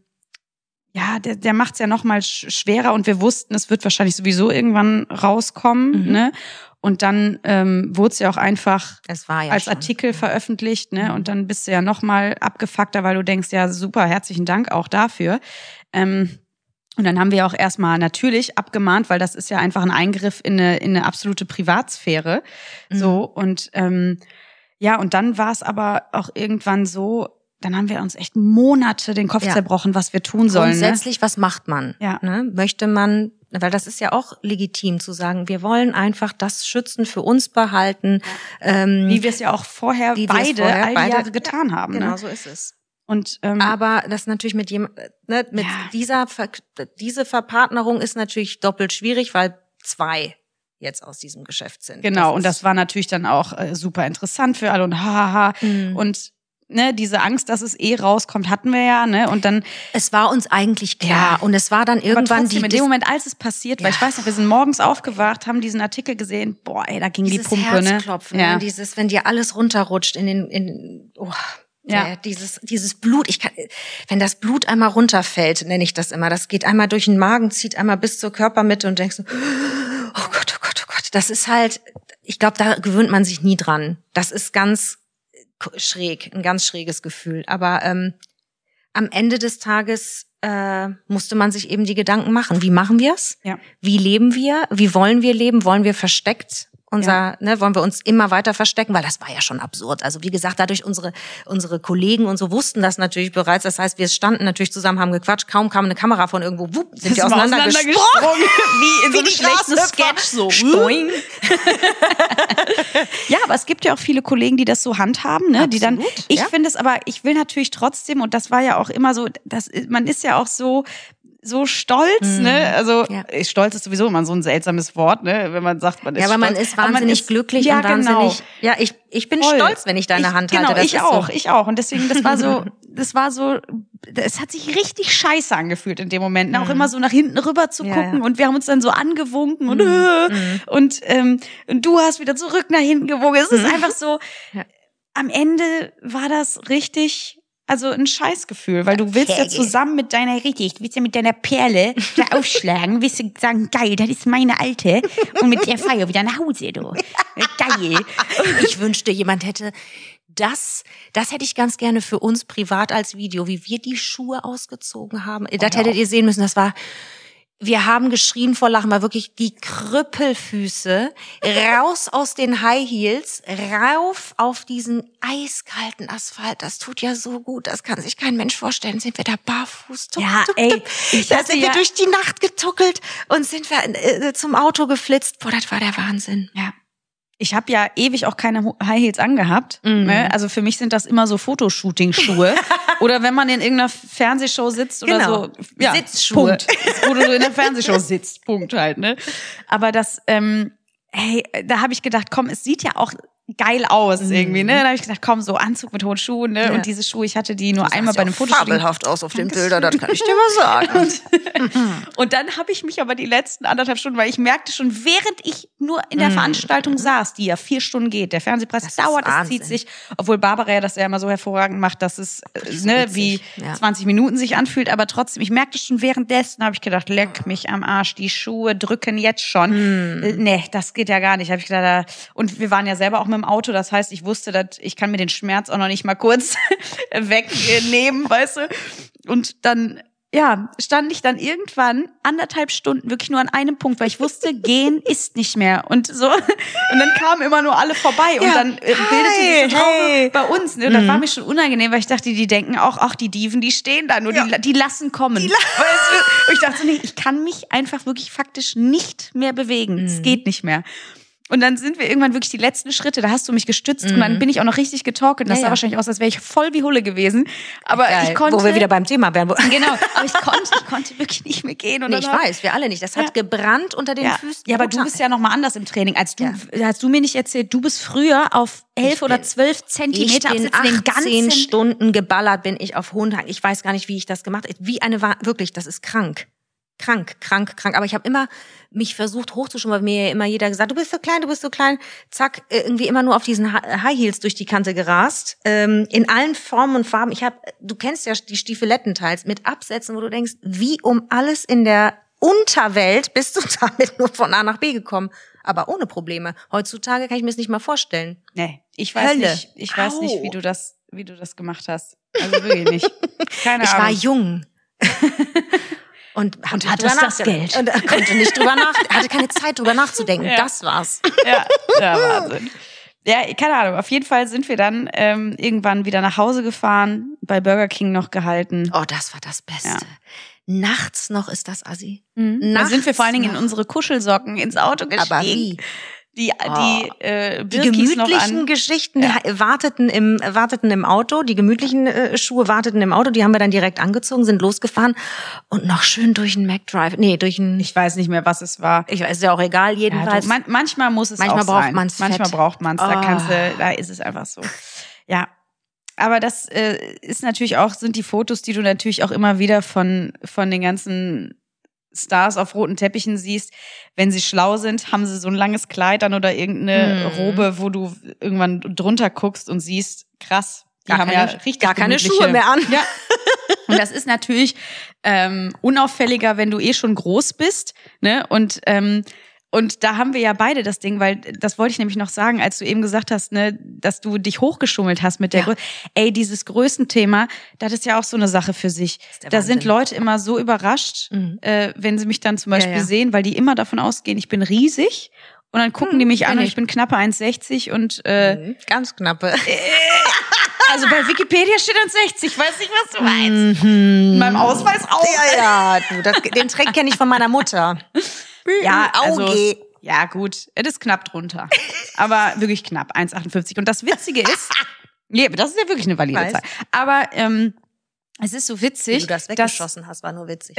ja, der, der macht es ja noch mal sch- schwerer und wir wussten, es wird wahrscheinlich sowieso irgendwann rauskommen, Mhm. ne? Und dann ähm, wurde es ja auch einfach Es war ja als schon. Artikel veröffentlicht, ne? Mhm. Und dann bist du ja noch mal abgefuckter, weil du denkst, ja super, herzlichen Dank auch dafür. Ähm, und dann haben wir auch erstmal natürlich abgemahnt, weil das ist ja einfach ein Eingriff in eine, in eine absolute Privatsphäre. So, und ähm, ja, und dann war es aber auch irgendwann so, dann haben wir uns echt Monate den Kopf Ja. zerbrochen, was wir tun sollen. Ne? Grundsätzlich, was macht man? Ja. Ne? Möchte man, weil das ist ja auch legitim zu sagen, wir wollen einfach das Schützen für uns behalten. Ähm, Wie wir es ja auch vorher Wie wir es beide vorher all die beide- Jahre getan haben. genau Ne? so ist es. Und ähm, Aber das natürlich mit jem, ne, mit Ja. dieser Ver diese Verpartnerung ist natürlich doppelt schwierig, weil zwei jetzt aus diesem Geschäft sind. genau, und ist- das war natürlich dann auch äh, super interessant für alle und hahaha. Mhm. Und ne, diese Angst, dass es eh rauskommt, hatten wir ja, ne? Und dann Es war uns eigentlich klar. Ja. Und es war dann aber irgendwann trotzdem, die in dem Moment, als es passiert, weil Ja. ich weiß noch, wir sind morgens aufgewacht, haben diesen Artikel gesehen, boah, ey, da ging die dieses Pumpe, ne? Herzklopfen, Ja. ne? Dieses, wenn dir alles runterrutscht in den, in, oh, Ja. ja. dieses, dieses Blut. Ich kann, wenn das Blut einmal runterfällt, nenne ich das immer. Das geht einmal durch den Magen, zieht einmal bis zur Körpermitte und denkst so, oh Gott, oh Gott, oh Gott. Das ist halt, ich glaube, da gewöhnt man sich nie dran. Das ist ganz, schräg, ein ganz schräges Gefühl. Aber ähm, am Ende des Tages äh, musste man sich eben die Gedanken machen. Wie machen wir es? Ja. Wie leben wir? Wie wollen wir leben? Wollen wir versteckt? Unser, Ja. ne, wollen wir uns immer weiter verstecken? Weil das war ja schon absurd. Also wie gesagt, dadurch unsere unsere Kollegen und so wussten das natürlich bereits. Das heißt, wir standen natürlich zusammen, haben gequatscht. Kaum kam eine Kamera von irgendwo, wupp, sind wir auseinandergesprungen. Wie in so einem die schlechten Grashüpfer. Sketch so. Stoing. Ja, aber es gibt ja auch viele Kollegen, die das so handhaben, ne? Die dann. Absolut, Ich ja. finde es aber, ich will natürlich trotzdem, und das war ja auch immer so, das, man ist ja auch so so stolz, Mhm. ne? Also Ja. stolz ist sowieso immer so ein seltsames Wort, ne? Wenn man sagt, man ist Ja, aber man stolz. ist wahnsinnig ist, glücklich ja, und wahnsinnig. Genau. Ja, ich ich bin Voll. stolz, wenn ich deine ich, Hand genau, halte. Das ich ist auch, so. ich auch. Und deswegen, das war so, das war so, es hat sich richtig scheiße angefühlt in dem Moment. Auch immer so nach hinten rüber zu Ja, gucken ja. und wir haben uns dann so angewunken und Mhm. äh, Mhm. und, ähm, und du hast wieder zurück nach hinten gewunken. Es ist einfach so, Ja. am Ende war das richtig, also ein Scheißgefühl, weil du willst ja Käge. zusammen mit deiner, richtig, du willst ja mit deiner Perle da aufschlagen, willst du sagen, geil, das ist meine Alte und mit der Feier wieder nach Hause, du. Geil. Ich wünschte, jemand hätte das, das hätte ich ganz gerne für uns privat als Video, wie wir die Schuhe ausgezogen haben. Das hör hättet auf. ihr sehen müssen, das war, wir haben geschrien vor Lachen, weil wirklich die Krüppelfüße raus aus den High Heels, rauf auf diesen eiskalten Asphalt. Das tut ja so gut, das kann sich kein Mensch vorstellen. Sind wir da barfuß? Tuck, Ja, tuck, ey, tuck. ich Da hatte sind wir ja- durch die Nacht getuckelt und sind wir äh, zum Auto geflitzt. Boah, das war der Wahnsinn. Ja. Ich habe ja ewig auch keine Ho- High Heels angehabt. Mhm. Ne? Also für mich sind das immer so Fotoshooting-Schuhe. Oder wenn man in irgendeiner Fernsehshow sitzt oder Genau. so. Ja, Sitzschuhe. Punkt. Wo du so in der Fernsehshow sitzt. Punkt halt. Ne? Aber das, ähm, hey, da habe ich gedacht, komm, es sieht ja auch geil aus irgendwie. Ne? Da habe ich gedacht, komm, so Anzug mit hohen Schuhen. Ne? Ja. Und diese Schuhe, ich hatte die nur einmal bei einem Fotoshooting. Fabelhaft aus auf den Dankeschön. Bildern, das kann ich dir mal sagen. Und dann habe ich mich aber die letzten anderthalb Stunden, weil ich merkte schon, während ich nur in der Veranstaltung saß, die ja vier Stunden geht, der Fernsehpreis Das ist dauert, es Wahnsinn. zieht sich, obwohl Barbara ja das ja immer so hervorragend macht, dass es äh, so ne, witzig, wie ja. zwanzig Minuten sich anfühlt, aber trotzdem, ich merkte schon währenddessen, habe ich gedacht, leck mich am Arsch, die Schuhe drücken jetzt schon. Äh, Nee, das geht ja gar nicht, habe ich gedacht. Da, und wir waren ja selber auch mit dem Auto, das heißt, ich wusste, dass ich kann mir den Schmerz auch noch nicht mal kurz wegnehmen, weißt du? Und dann ja, stand ich dann irgendwann anderthalb Stunden wirklich nur an einem Punkt, weil ich wusste, gehen ist nicht mehr. Und so, und dann kamen immer nur alle vorbei und Ja. dann äh, bildete Hi, sich so Traube hey. bei uns. Ne? Und das war mir schon unangenehm, weil ich dachte, die denken auch, ach, die Dieven, die stehen da nur, Ja. die, die lassen kommen. Die la weißt du? Und ich dachte so, nee, ich kann mich einfach wirklich faktisch nicht mehr bewegen. Es geht nicht mehr. Und dann sind wir irgendwann wirklich die letzten Schritte, da hast du mich gestützt und dann bin ich auch noch richtig getalkt und das Ja, sah ja. wahrscheinlich aus, als wäre ich voll wie Hulle gewesen. Aber Geil. ich konnte... Wo wir wieder beim Thema wären. Genau, aber ich konnte, ich konnte wirklich nicht mehr gehen. Und Nee, dann ich hab- weiß, wir alle nicht. Das hat Ja. gebrannt unter den Ja. Füßen. ja, aber du Brutal. bist ja noch mal anders im Training als du. Ja. Hast du mir nicht erzählt, du bist früher auf elf Ich oder bin- zwölf Ich Zentimeter bin absitzen, den achtzehn ganzen... Stunden geballert, bin ich auf hohen Tagen. Ich weiß gar nicht, wie ich das gemacht habe. Wie eine, Wa- wirklich, das ist krank. Krank, krank, krank. Aber ich habe immer mich versucht hochzuschwimmen, weil mir ja immer jeder gesagt, du bist so klein, du bist so klein. Zack, äh, irgendwie immer nur auf diesen Ha- High Heels durch die Kante gerast. Ähm, in allen Formen und Farben. Ich habe, du kennst ja die Stiefeletten-Teils mit Absätzen, wo du denkst, wie um alles in der Unterwelt bist du damit nur von A nach B gekommen. Aber ohne Probleme. Heutzutage kann ich mir das nicht mal vorstellen. Nee, ich weiß Hölle. nicht, ich weiß Au. nicht, wie du das, wie du das gemacht hast. Also wirklich nicht. Keine Ich Ahnung. war jung. Und, hab nicht hattest drüber das nachgedacht. Geld. Und äh, konnte nicht drüber nach, hatte keine Zeit drüber nachzudenken. Ja. Das war's. Ja, ja, Wahnsinn. Ja, keine Ahnung. Auf jeden Fall sind wir dann ähm, irgendwann wieder nach Hause gefahren, bei Burger King noch gehalten. Oh, das war das Beste. Ja. Nachts noch ist das Assi. Mhm. Da sind wir vor allen Dingen in noch. unsere Kuschelsocken ins Auto gestiegen. Aber wie? Die, die, äh, Die Birkis noch gemütlichen an. Geschichten die warteten im warteten im Auto, die gemütlichen äh, Schuhe warteten im Auto, die haben wir dann direkt angezogen, sind losgefahren und noch schön durch einen McDrive, nee, durch einen, Ich weiß nicht mehr, was es war. ich weiß, ist ja auch egal, Ja, jedenfalls. du, man, manchmal muss es Manchmal auch braucht sein. man's Manchmal Fett. braucht man es. Da Ah. kannst du, da ist es einfach so. Ja. Aber das äh, ist natürlich auch, sind die Fotos, die du natürlich auch immer wieder von, von den ganzen Stars auf roten Teppichen siehst. Wenn sie schlau sind, haben sie so ein langes Kleid an oder irgendeine Hm. Robe, wo du irgendwann drunter guckst und siehst, krass, die Gar haben keine- ja richtig gar keine gemütliche- Schuhe mehr an. Ja. Und das ist natürlich ähm, unauffälliger, wenn du eh schon groß bist, ne? Und ähm, Und da haben wir ja beide das Ding, weil das wollte ich nämlich noch sagen, als du eben gesagt hast, ne, dass du dich hochgeschummelt hast mit der Ja. Größe. Ey, dieses Größenthema, das ist ja auch so eine Sache für sich. der Da Wahnsinn. sind Leute immer so überrascht, Mhm. äh, wenn sie mich dann zum Beispiel Ja, ja. sehen, weil die immer davon ausgehen, ich bin riesig. Und dann gucken Mhm, die mich kenn an und ich. ich bin knappe eins sechzig und äh, Mhm. Ganz knappe. also bei Wikipedia steht eins sechzig, ich weiß nicht, was du meinst. In meinem Ausweis auch. Ja, ja, du, das, den Trick kenne ich von meiner Mutter. Ja, also, Auge. ja gut, es ist knapp drunter. Aber wirklich knapp, eins achtundfünfzig. Und das Witzige ist, nee, das ist ja wirklich eine valide Weiß. Zahl. Aber ähm, es ist so Wie witzig, du das dass weggeschossen hast, war nur witzig.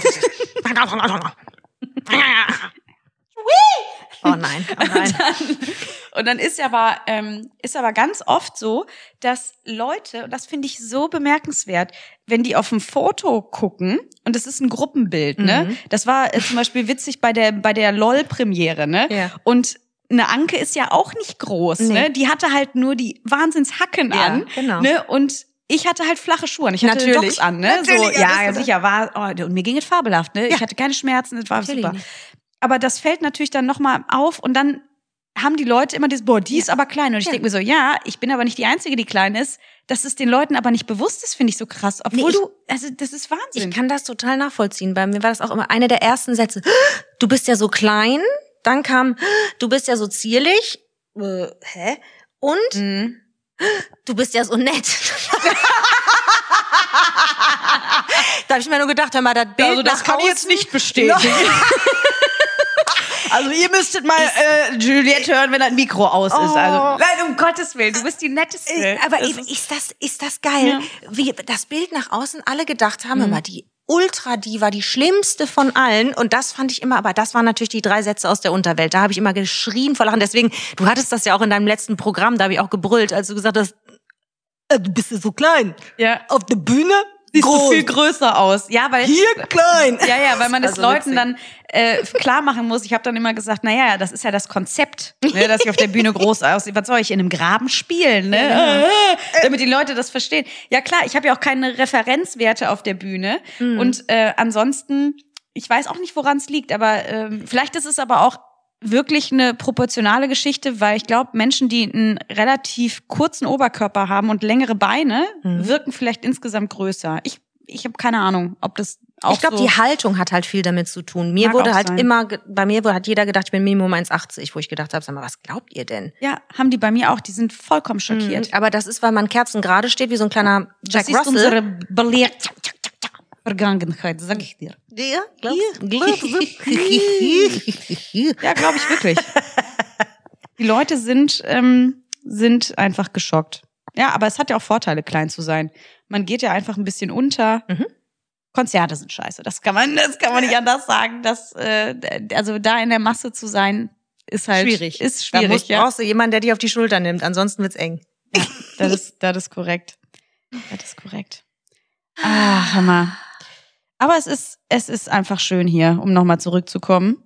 Oh nein, oh nein. und dann ist aber ähm, ist aber ganz oft so, dass Leute, und das finde ich so bemerkenswert, wenn die auf ein Foto gucken und es ist ein Gruppenbild, ne? Mhm. Das war äh, zum Beispiel witzig bei der bei der LOL-Premiere, ne? Ja. Und eine Anke ist ja auch nicht groß, Nee. ne? Die hatte halt nur die Wahnsinnshacken Ja, an, genau. ne? Und ich hatte halt flache Schuhe an. Ich hatte Natürlich. Docs an, ne? Natürlich so, hattest ja, du ja, das. sicher war. Oh, und mir ging es fabelhaft, ne? Ja. Ich hatte keine Schmerzen, es war Natürlich super. nicht. Aber das fällt natürlich dann nochmal auf und dann haben die Leute immer dieses, boah, die ist aber klein. Und ich Ja. denke mir so, ja, ich bin aber nicht die Einzige, die klein ist. Dass es den Leuten aber nicht bewusst ist, finde ich so krass. Obwohl Nee, ich- du, also das ist Wahnsinn. Ich kann das total nachvollziehen. Bei mir war das auch immer eine der ersten Sätze. Du bist ja so klein. Dann kam, du bist ja so zierlich. Äh, hä? Und Mhm. du bist ja so nett. Da habe ich mir nur gedacht, hör mal, das Bild Also das nach kann ich außen, jetzt nicht bestätigen. Also ihr müsstet mal äh, Juliette hören, wenn das Mikro aus ist. Also nein, um Gottes Willen, du bist die netteste. Äh, Aber Das ist, ist- ist das, ist das geil? Wie das Bild nach außen alle gedacht haben, immer die Ultra-Diva, die schlimmste von allen. Und das fand ich immer, aber das waren natürlich die drei Sätze aus der Unterwelt. Da habe ich immer geschrien vor Lachen. Deswegen, du hattest das ja auch in deinem letzten Programm, da habe ich auch gebrüllt, als du gesagt hast, äh, du bist ja so klein. ja, Auf der Bühne siehst du groß. viel größer aus. Ja, weil Hier klein. Ja, ja, weil man Das das ist also Leuten witzig. dann äh, klar machen muss. Ich habe dann immer gesagt, na ja, das ist ja das Konzept, ne, dass ich auf der Bühne groß aussehe. Was soll ich in einem Graben spielen, ne? Ja, genau. Äh, damit die Leute das verstehen. Ja klar, ich habe ja auch keine Referenzwerte auf der Bühne Mhm. und äh, ansonsten, ich weiß auch nicht, woran es liegt, aber ähm, vielleicht ist es aber auch wirklich eine proportionale Geschichte, weil ich glaube, Menschen, die einen relativ kurzen Oberkörper haben und längere Beine, Mhm. wirken vielleicht insgesamt größer. Ich ich habe keine Ahnung, ob das auch Ich glaube, so die Haltung hat halt viel damit zu tun. Mir Mag wurde auch halt sein. immer, ge- bei mir wurde- hat jeder gedacht, ich bin Minimum eins achtzig, wo ich gedacht habe, sag mal, was glaubt ihr denn? Ja, haben die bei mir auch. Die sind vollkommen schockiert. Mhm, aber das ist, weil man kerzengerade steht, wie so ein kleiner Jack das ist Russell. unsere belehrte Vergangenheit, sag ich dir. Ja, glaubst, glaubst du? Ja, glaube ich wirklich. Die Leute sind, ähm, sind einfach geschockt. Ja, aber es hat ja auch Vorteile, klein zu sein. Man geht ja einfach ein bisschen unter. Mhm. Konzerte sind scheiße. Das kann man, das kann man nicht anders sagen. Das, äh, also da in der Masse zu sein, ist halt Schwierig. Ist Da schwierig. musst, Ja. brauchst du jemanden, der dich auf die Schulter nimmt, ansonsten wird's eng. Das ist, das ist korrekt. Das ist korrekt. Ah, Hammer. Aber es ist, es ist einfach schön hier, um nochmal zurückzukommen.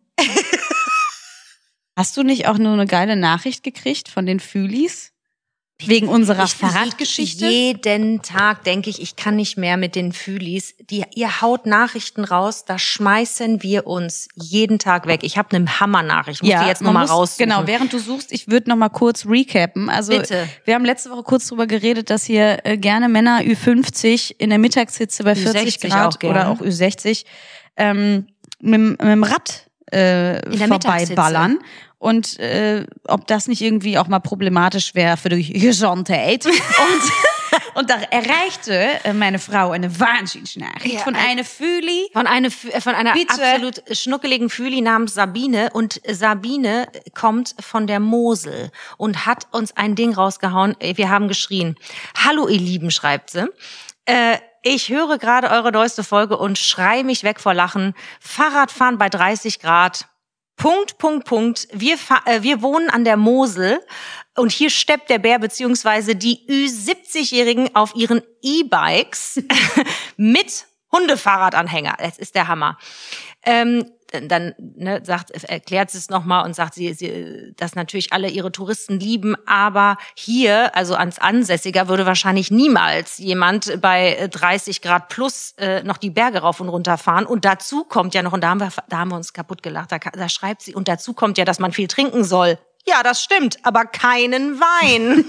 Hast du nicht auch nur eine geile Nachricht gekriegt von den Fühlis? Wegen unserer Ich- Fahrradgeschichte? Jeden Tag denke ich, ich kann nicht mehr mit den Fühlis. Die, ihr haut Nachrichten raus, da schmeißen wir uns jeden Tag weg. Ich habe eine Hammer-Nachricht, muss die jetzt man nochmal muss- raussuchen. Genau, während du suchst, ich würde nochmal kurz recappen. Also Bitte. wir haben letzte Woche kurz drüber geredet, dass hier äh, gerne Männer Ü fünfzig in der Mittagshitze bei Ü vierzig sechzig Grad auch gerne. oder auch Ü sechzig ähm, mit, dem- mit dem Rad äh, In der vorbeiballern. Und äh, ob das nicht irgendwie auch mal problematisch wäre für die Gesundheit. Und, und da erreichte äh, meine Frau eine Wahnsinnsnachricht Ja, von ein- einer Füli. Von, eine, Fü- äh, von einer Bitte. absolut schnuckeligen Fühli namens Sabine. Und Sabine kommt von der Mosel und hat uns ein Ding rausgehauen. Wir haben geschrien. Hallo ihr Lieben, schreibt sie. Äh, ich höre gerade eure neueste Folge und schrei mich weg vor Lachen. Fahrradfahren bei dreißig Grad. Punkt, Punkt, Punkt. Wir, fa- äh, wir wohnen an der Mosel und hier steppt der Bär beziehungsweise die Ü siebzig-Jährigen auf ihren E-Bikes mit Hundefahrradanhänger. Das ist der Hammer. Ähm, dann ne, sagt, erklärt sie es nochmal und sagt, sie, sie, dass natürlich alle ihre Touristen lieben, aber hier, also ans Ansässiger, würde wahrscheinlich niemals jemand bei dreißig Grad plus äh, noch die Berge rauf und runter fahren. Und dazu kommt ja noch, und da haben wir, da haben wir uns kaputt gelacht, da, da schreibt sie, und dazu kommt ja, dass man viel trinken soll. Ja, das stimmt, aber keinen Wein.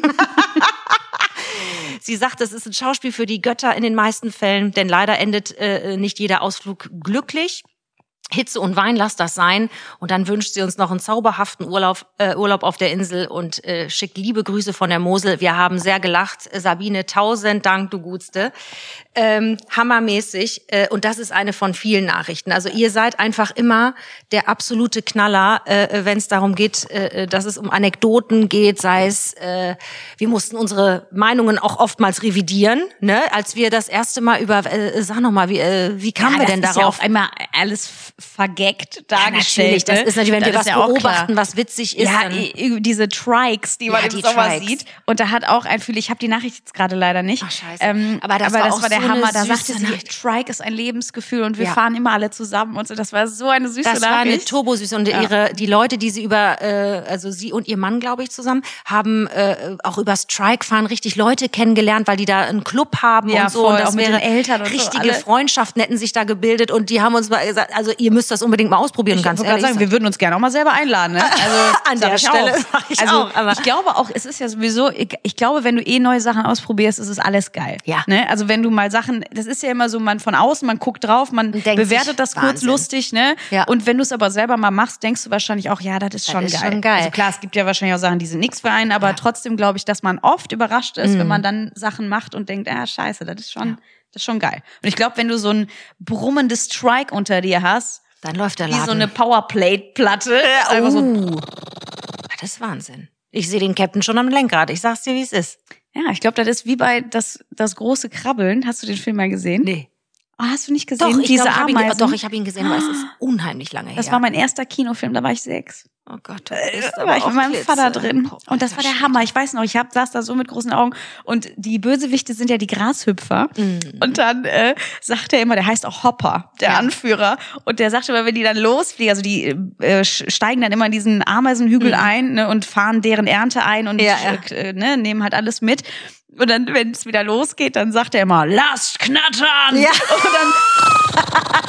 Sie sagt, es ist ein Schauspiel für die Götter in den meisten Fällen, denn leider endet äh, nicht jeder Ausflug glücklich. Hitze und Wein, lass das sein. Und dann wünscht sie uns noch einen zauberhaften Urlaub, äh, Urlaub auf der Insel und äh, schickt liebe Grüße von der Mosel. Wir haben sehr gelacht. Sabine, tausend Dank, du Gutste. Ähm, hammermäßig. Äh, und das ist eine von vielen Nachrichten. Also ihr seid einfach immer der absolute Knaller, äh, wenn es darum geht, äh, dass es um Anekdoten geht, sei es, äh, wir mussten unsere Meinungen auch oftmals revidieren, ne? Als wir das erste Mal über, äh, sag noch mal, wie, äh, wie kamen ja, wir denn das darauf? Ist ja auf einmal alles vergeckt dargestellt. Ja, natürlich, das ist natürlich, wenn wir was ja beobachten, was witzig ist. Ja, diese Trikes, die man ja, im die Sommer Trikes. sieht. Und da hat auch ein Fühl, ich habe die Nachricht jetzt gerade leider nicht. Ach, scheiße. Ähm, aber das aber war, das auch war der so Hammer. eine Da süße sagte sie, Nachricht. Trike ist ein Lebensgefühl und wir Ja. fahren immer alle zusammen und so. Das war so eine süße Das Nachricht. war eine turbosüße. Und Ja. ihre, die Leute, die sie über, äh, also sie und ihr Mann, glaube ich, zusammen, haben äh, auch über Strike-Fahren richtig Leute kennengelernt, weil die da einen Club haben Ja, und so. voll, Und das auch mit wäre den Eltern und so, richtige alle. Freundschaften hätten sich da gebildet. Und die haben uns mal gesagt, also ihr müsst das unbedingt mal ausprobieren, Ich ganz wollte gerade ehrlich. sagen, wir würden uns gerne auch mal selber einladen. Ne? Also An sag der ich Stelle auch. sag ich also auch, aber- ich glaube auch, es ist ja sowieso, ich, ich glaube, wenn du eh neue Sachen ausprobierst, ist es alles geil. Ja. Ne? Also wenn du mal Sachen, das ist ja immer so, man von außen, man guckt drauf, man Und denkt bewertet sich, das kurz Wahnsinn. lustig, ne? Ja. Und wenn du es aber selber mal machst, denkst du wahrscheinlich auch, ja, das ist Das schon ist geil. schon geil. Also klar, es gibt ja wahrscheinlich auch Sachen, die sind nichts für einen, aber Ja. trotzdem glaube ich, dass man oft überrascht ist, Mhm. wenn man dann Sachen macht und denkt, ah, scheiße, das ist schon, das ist schon geil. Und ich glaube, wenn du so ein brummendes Strike unter dir hast, Dann läuft der wie Laden. so eine Powerplate-Platte, einfach so uh. Das ist Wahnsinn. Ich sehe den Captain schon am Lenkrad. Ich sag's dir, wie es ist. Ja, ich glaube, das ist wie bei das, das große Krabbeln. Hast du den Film mal gesehen? Nee. Oh, hast du nicht gesehen? Doch, ich, Diese glaub, ich hab ihn, Ameisen? doch, ich habe ihn gesehen, aber es ist unheimlich lange her. Das war mein erster Kinofilm, da war ich sechs. Oh Gott, da Da bist war aber ich auch mit meinem Klitze. Vater drin. Boah, Und das alter war der Schwede. Hammer. Ich weiß noch, ich hab, saß da so mit großen Augen. Und die Bösewichte sind ja die Grashüpfer. Und dann äh, sagt er immer, der heißt auch Hopper, der Ja. Anführer. Und der sagt immer, wenn die dann losfliegen, also die äh, steigen dann immer in diesen Ameisenhügel ein, ne, und fahren deren Ernte ein und Ja, äh, ne, nehmen halt alles mit. Und dann, wenn es wieder losgeht, dann sagt er immer, lasst knattern! Ja. Und dann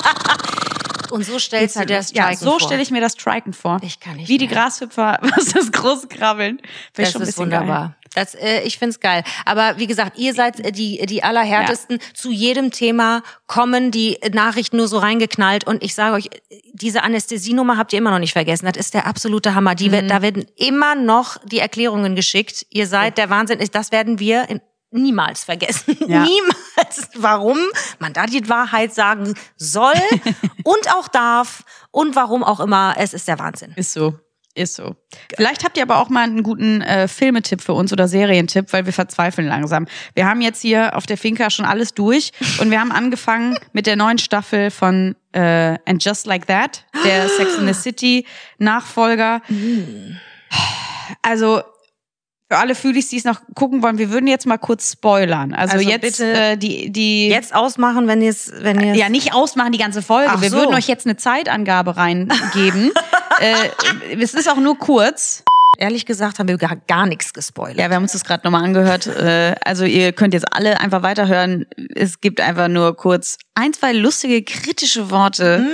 Und so stellst du dir das ja, Striken so vor. stelle ich mir das Striken vor. Ich kann nicht Wie die mehr. Grashüpfer, was das große Krabbeln. Find ich Das schon ein ist bisschen wunderbar. Das, äh, ich find's geil. Aber wie gesagt, ihr seid äh, die die allerhärtesten. Zu jedem Thema kommen die Nachrichten nur so reingeknallt. Und ich sage euch, diese Anästhesienummer habt ihr immer noch nicht vergessen. Das ist der absolute Hammer. Die wird, da werden immer noch die Erklärungen geschickt. Ihr seid der Wahnsinn. Das werden wir in, niemals vergessen. Ja. Niemals. Warum man da die Wahrheit sagen soll und auch darf und warum auch immer. Es ist der Wahnsinn. Ist so. Ist so. Vielleicht habt ihr aber auch mal einen guten äh, Filmetipp für uns oder Serientipp, weil wir verzweifeln langsam. Wir haben jetzt hier auf der Finca schon alles durch und wir haben angefangen mit der neuen Staffel von äh, And Just Like That, der Sex and the City Nachfolger. Also für alle Fühlichs, die es noch gucken wollen, wir würden jetzt mal kurz spoilern. Also, Also jetzt bitte äh, die die Jetzt ausmachen, wenn ihr es, wenn ihr ja, nicht ausmachen die ganze Folge. Ach Wir so. würden euch jetzt eine Zeitangabe reingeben. äh, es ist auch nur kurz. Ehrlich gesagt haben wir gar, gar nichts gespoilert. Ja, wir haben uns das gerade nochmal angehört. Äh, also ihr könnt jetzt alle einfach weiterhören. Es gibt einfach nur kurz ein, zwei lustige, kritische Worte.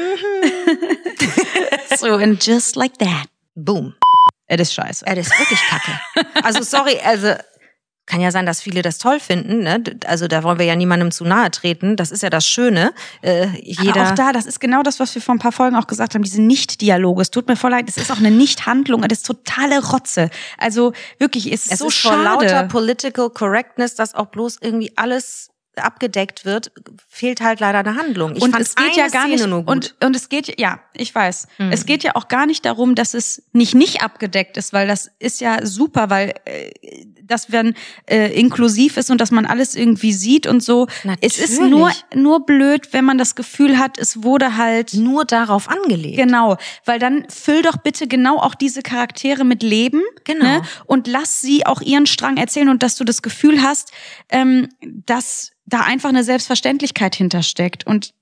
So, and just like that. Boom. Es ist scheiße. Ja, das ist wirklich kacke. Also sorry, also kann ja sein, dass viele das toll finden. Ne? Also da wollen wir ja niemandem zu nahe treten. Das ist ja das Schöne. Äh, jeder Aber auch da, das ist genau das, was wir vor ein paar Folgen auch gesagt haben, diese Nicht-Dialoge. Es tut mir voll leid, es ist auch eine Nicht-Handlung, das ist totale Rotze. Also wirklich, es ist es so ist vor schade. lauter Political Correctness, dass auch bloß irgendwie alles abgedeckt wird, fehlt halt leider eine Handlung. Ich und fand es geht eine ja gar Szene nicht nur gut. und und es geht ja, ich weiß. Mhm. Es geht ja auch gar nicht darum, dass es nicht nicht abgedeckt ist, weil das ist ja super, weil äh, das wenn äh, inklusiv ist und dass man alles irgendwie sieht und so. Es ist Natürlich. nur nur blöd, wenn man das Gefühl hat, es wurde halt nur darauf angelegt. genau, weil dann füll doch bitte genau auch diese Charaktere mit Leben, Genau. ne? Und lass sie auch ihren Strang erzählen und dass du das Gefühl hast, ähm, dass da einfach eine Selbstverständlichkeit hintersteckt und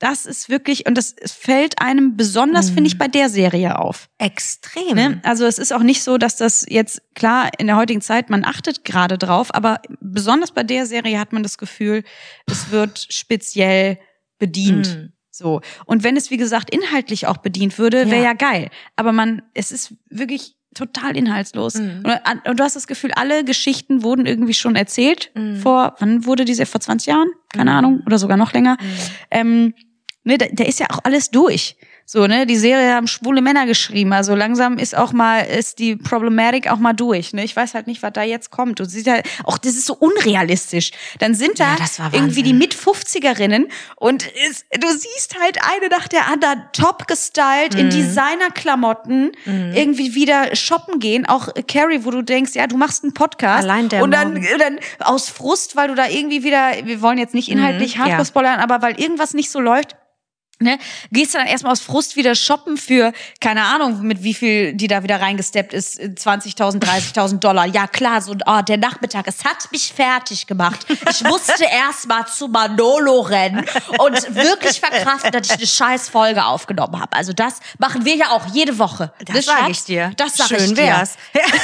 das ist wirklich, und das fällt einem besonders, mhm. finde ich, bei der Serie auf. Extrem. Ne? Also es ist auch nicht so, dass das jetzt, klar, in der heutigen Zeit, man achtet gerade drauf, aber besonders bei der Serie hat man das Gefühl, es wird speziell bedient. Mhm. So. Und wenn es, wie gesagt, inhaltlich auch bedient würde, wäre ja. ja geil. Aber man, es ist wirklich total inhaltslos. Mhm. Und, und du hast das Gefühl, alle Geschichten wurden irgendwie schon erzählt. Mhm. Vor, wann wurde diese, vor zwanzig Jahren? Keine mhm. Ahnung. Oder sogar noch länger. Mhm. Ähm, ne, da, da ist ja auch alles durch. So, ne, die Serie haben schwule Männer geschrieben, also langsam ist auch mal, ist die Problematik auch mal durch, ne, ich weiß halt nicht, was da jetzt kommt, du siehst halt, auch das ist so unrealistisch, dann sind da ja, irgendwie die Mit-fünfzigerinnen und ist, du siehst halt eine nach der anderen top gestylt, mhm. in Designerklamotten, mhm. irgendwie wieder shoppen gehen, auch Carrie, wo du denkst, ja, du machst einen Podcast Allein der und dann, dann aus Frust, weil du da irgendwie wieder, wir wollen jetzt nicht inhaltlich mhm, hardcore spoilern, ja. aber weil irgendwas nicht so läuft, ne, gehst du dann erstmal aus Frust wieder shoppen für, keine Ahnung, mit wie viel die da wieder reingesteppt ist, zwanzigtausend, dreißigtausend Dollar. Ja klar, so oh, der Nachmittag, es hat mich fertig gemacht. Ich musste erstmal zu Manolo rennen und wirklich verkraften, dass ich eine scheiß Folge aufgenommen habe. Also das machen wir ja auch jede Woche. Das, das sage ich dir. Das sag Schön ich dir. Wär's.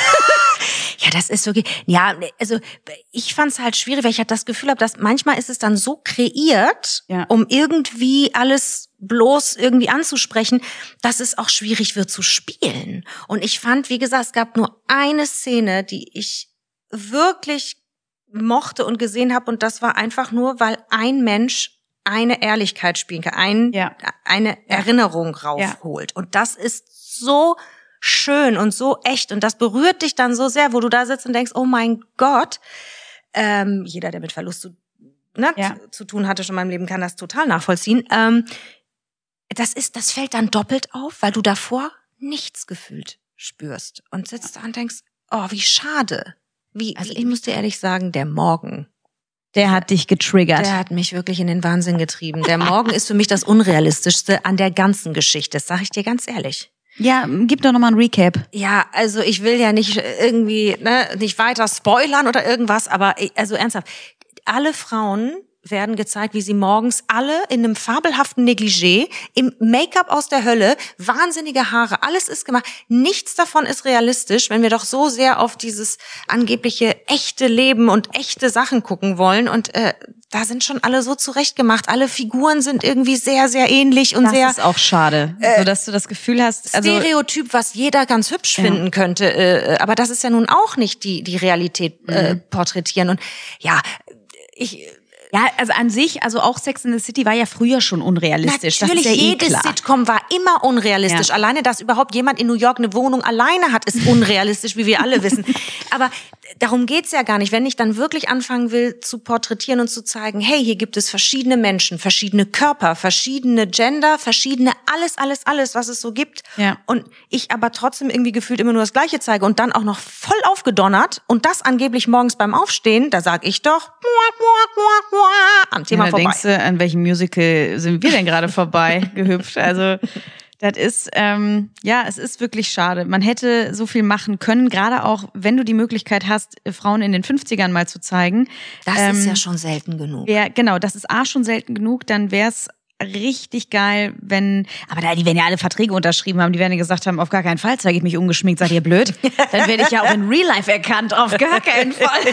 Ja, das ist okay. Ja, also ich fand's halt schwierig, weil ich halt das Gefühl habe, dass manchmal ist es dann so kreiert, ja. um irgendwie alles bloß irgendwie anzusprechen, dass es auch schwierig wird zu spielen. Und ich fand, wie gesagt, es gab nur eine Szene, die ich wirklich mochte und gesehen habe, und das war einfach nur, weil ein Mensch eine Ehrlichkeit spielen kann, ein, ja. eine Erinnerung raufholt. Ja. Und das ist so schön und so echt, und das berührt dich dann so sehr, wo du da sitzt und denkst, oh mein Gott, ähm, jeder, der mit Verlust zu, ne, ja. zu, zu tun hatte schon in meinem Leben, kann das total nachvollziehen. Ähm, das ist, das fällt dann doppelt auf, weil du davor nichts gefühlt spürst und sitzt da und denkst, oh, wie schade. Wie, also ich muss dir ehrlich sagen, der Morgen, der hat dich getriggert. Der hat mich wirklich in den Wahnsinn getrieben. Der Morgen ist für mich das Unrealistischste an der ganzen Geschichte, das sage ich dir ganz ehrlich. Ja, gib doch nochmal ein Recap. Ja, also ich will ja nicht irgendwie, ne, nicht weiter spoilern oder irgendwas, aber also ernsthaft, alle Frauen werden gezeigt, wie sie morgens alle in einem fabelhaften Negligé, im Make-up aus der Hölle, wahnsinnige Haare, alles ist gemacht. Nichts davon ist realistisch, wenn wir doch so sehr auf dieses angebliche echte Leben und echte Sachen gucken wollen. Und äh, da sind schon alle so zurechtgemacht. Alle Figuren sind irgendwie sehr, sehr ähnlich und das sehr... Das ist auch schade, äh, so dass du das Gefühl hast... Also, Stereotyp, was jeder ganz hübsch ja. finden könnte. Äh, aber das ist ja nun auch nicht die, die Realität äh, mhm. porträtieren. Und ja, ich... Ja, also an sich, also auch Sex in the City war ja früher schon unrealistisch. Natürlich, das ist ja jede eh klar. Sitcom war immer unrealistisch. Ja. Alleine, dass überhaupt jemand in New York eine Wohnung alleine hat, ist unrealistisch, wie wir alle wissen. Aber darum geht's ja gar nicht. Wenn ich dann wirklich anfangen will zu porträtieren und zu zeigen, hey, hier gibt es verschiedene Menschen, verschiedene Körper, verschiedene Gender, verschiedene alles, alles, alles, was es so gibt. Ja. Und ich aber trotzdem irgendwie gefühlt immer nur das Gleiche zeige und dann auch noch voll aufgedonnert und das angeblich morgens beim Aufstehen, da sag ich doch am Thema ja, da vorbei. Denkst du, an welchem Musical sind wir denn gerade vorbei gehüpft? Also das ist, ähm, ja, es ist wirklich schade. Man hätte so viel machen können, gerade auch, wenn du die Möglichkeit hast, Frauen in den fünfzigern mal zu zeigen. Das ähm, ist ja schon selten genug. Wär, genau, das ist A schon selten genug, dann wär's richtig geil, wenn, aber da, die werden ja alle Verträge unterschrieben haben, die werden ja gesagt haben, auf gar keinen Fall zeige ich mich ungeschminkt, seid ihr blöd? Dann werde ich ja auch in Real Life erkannt, auf gar keinen Fall.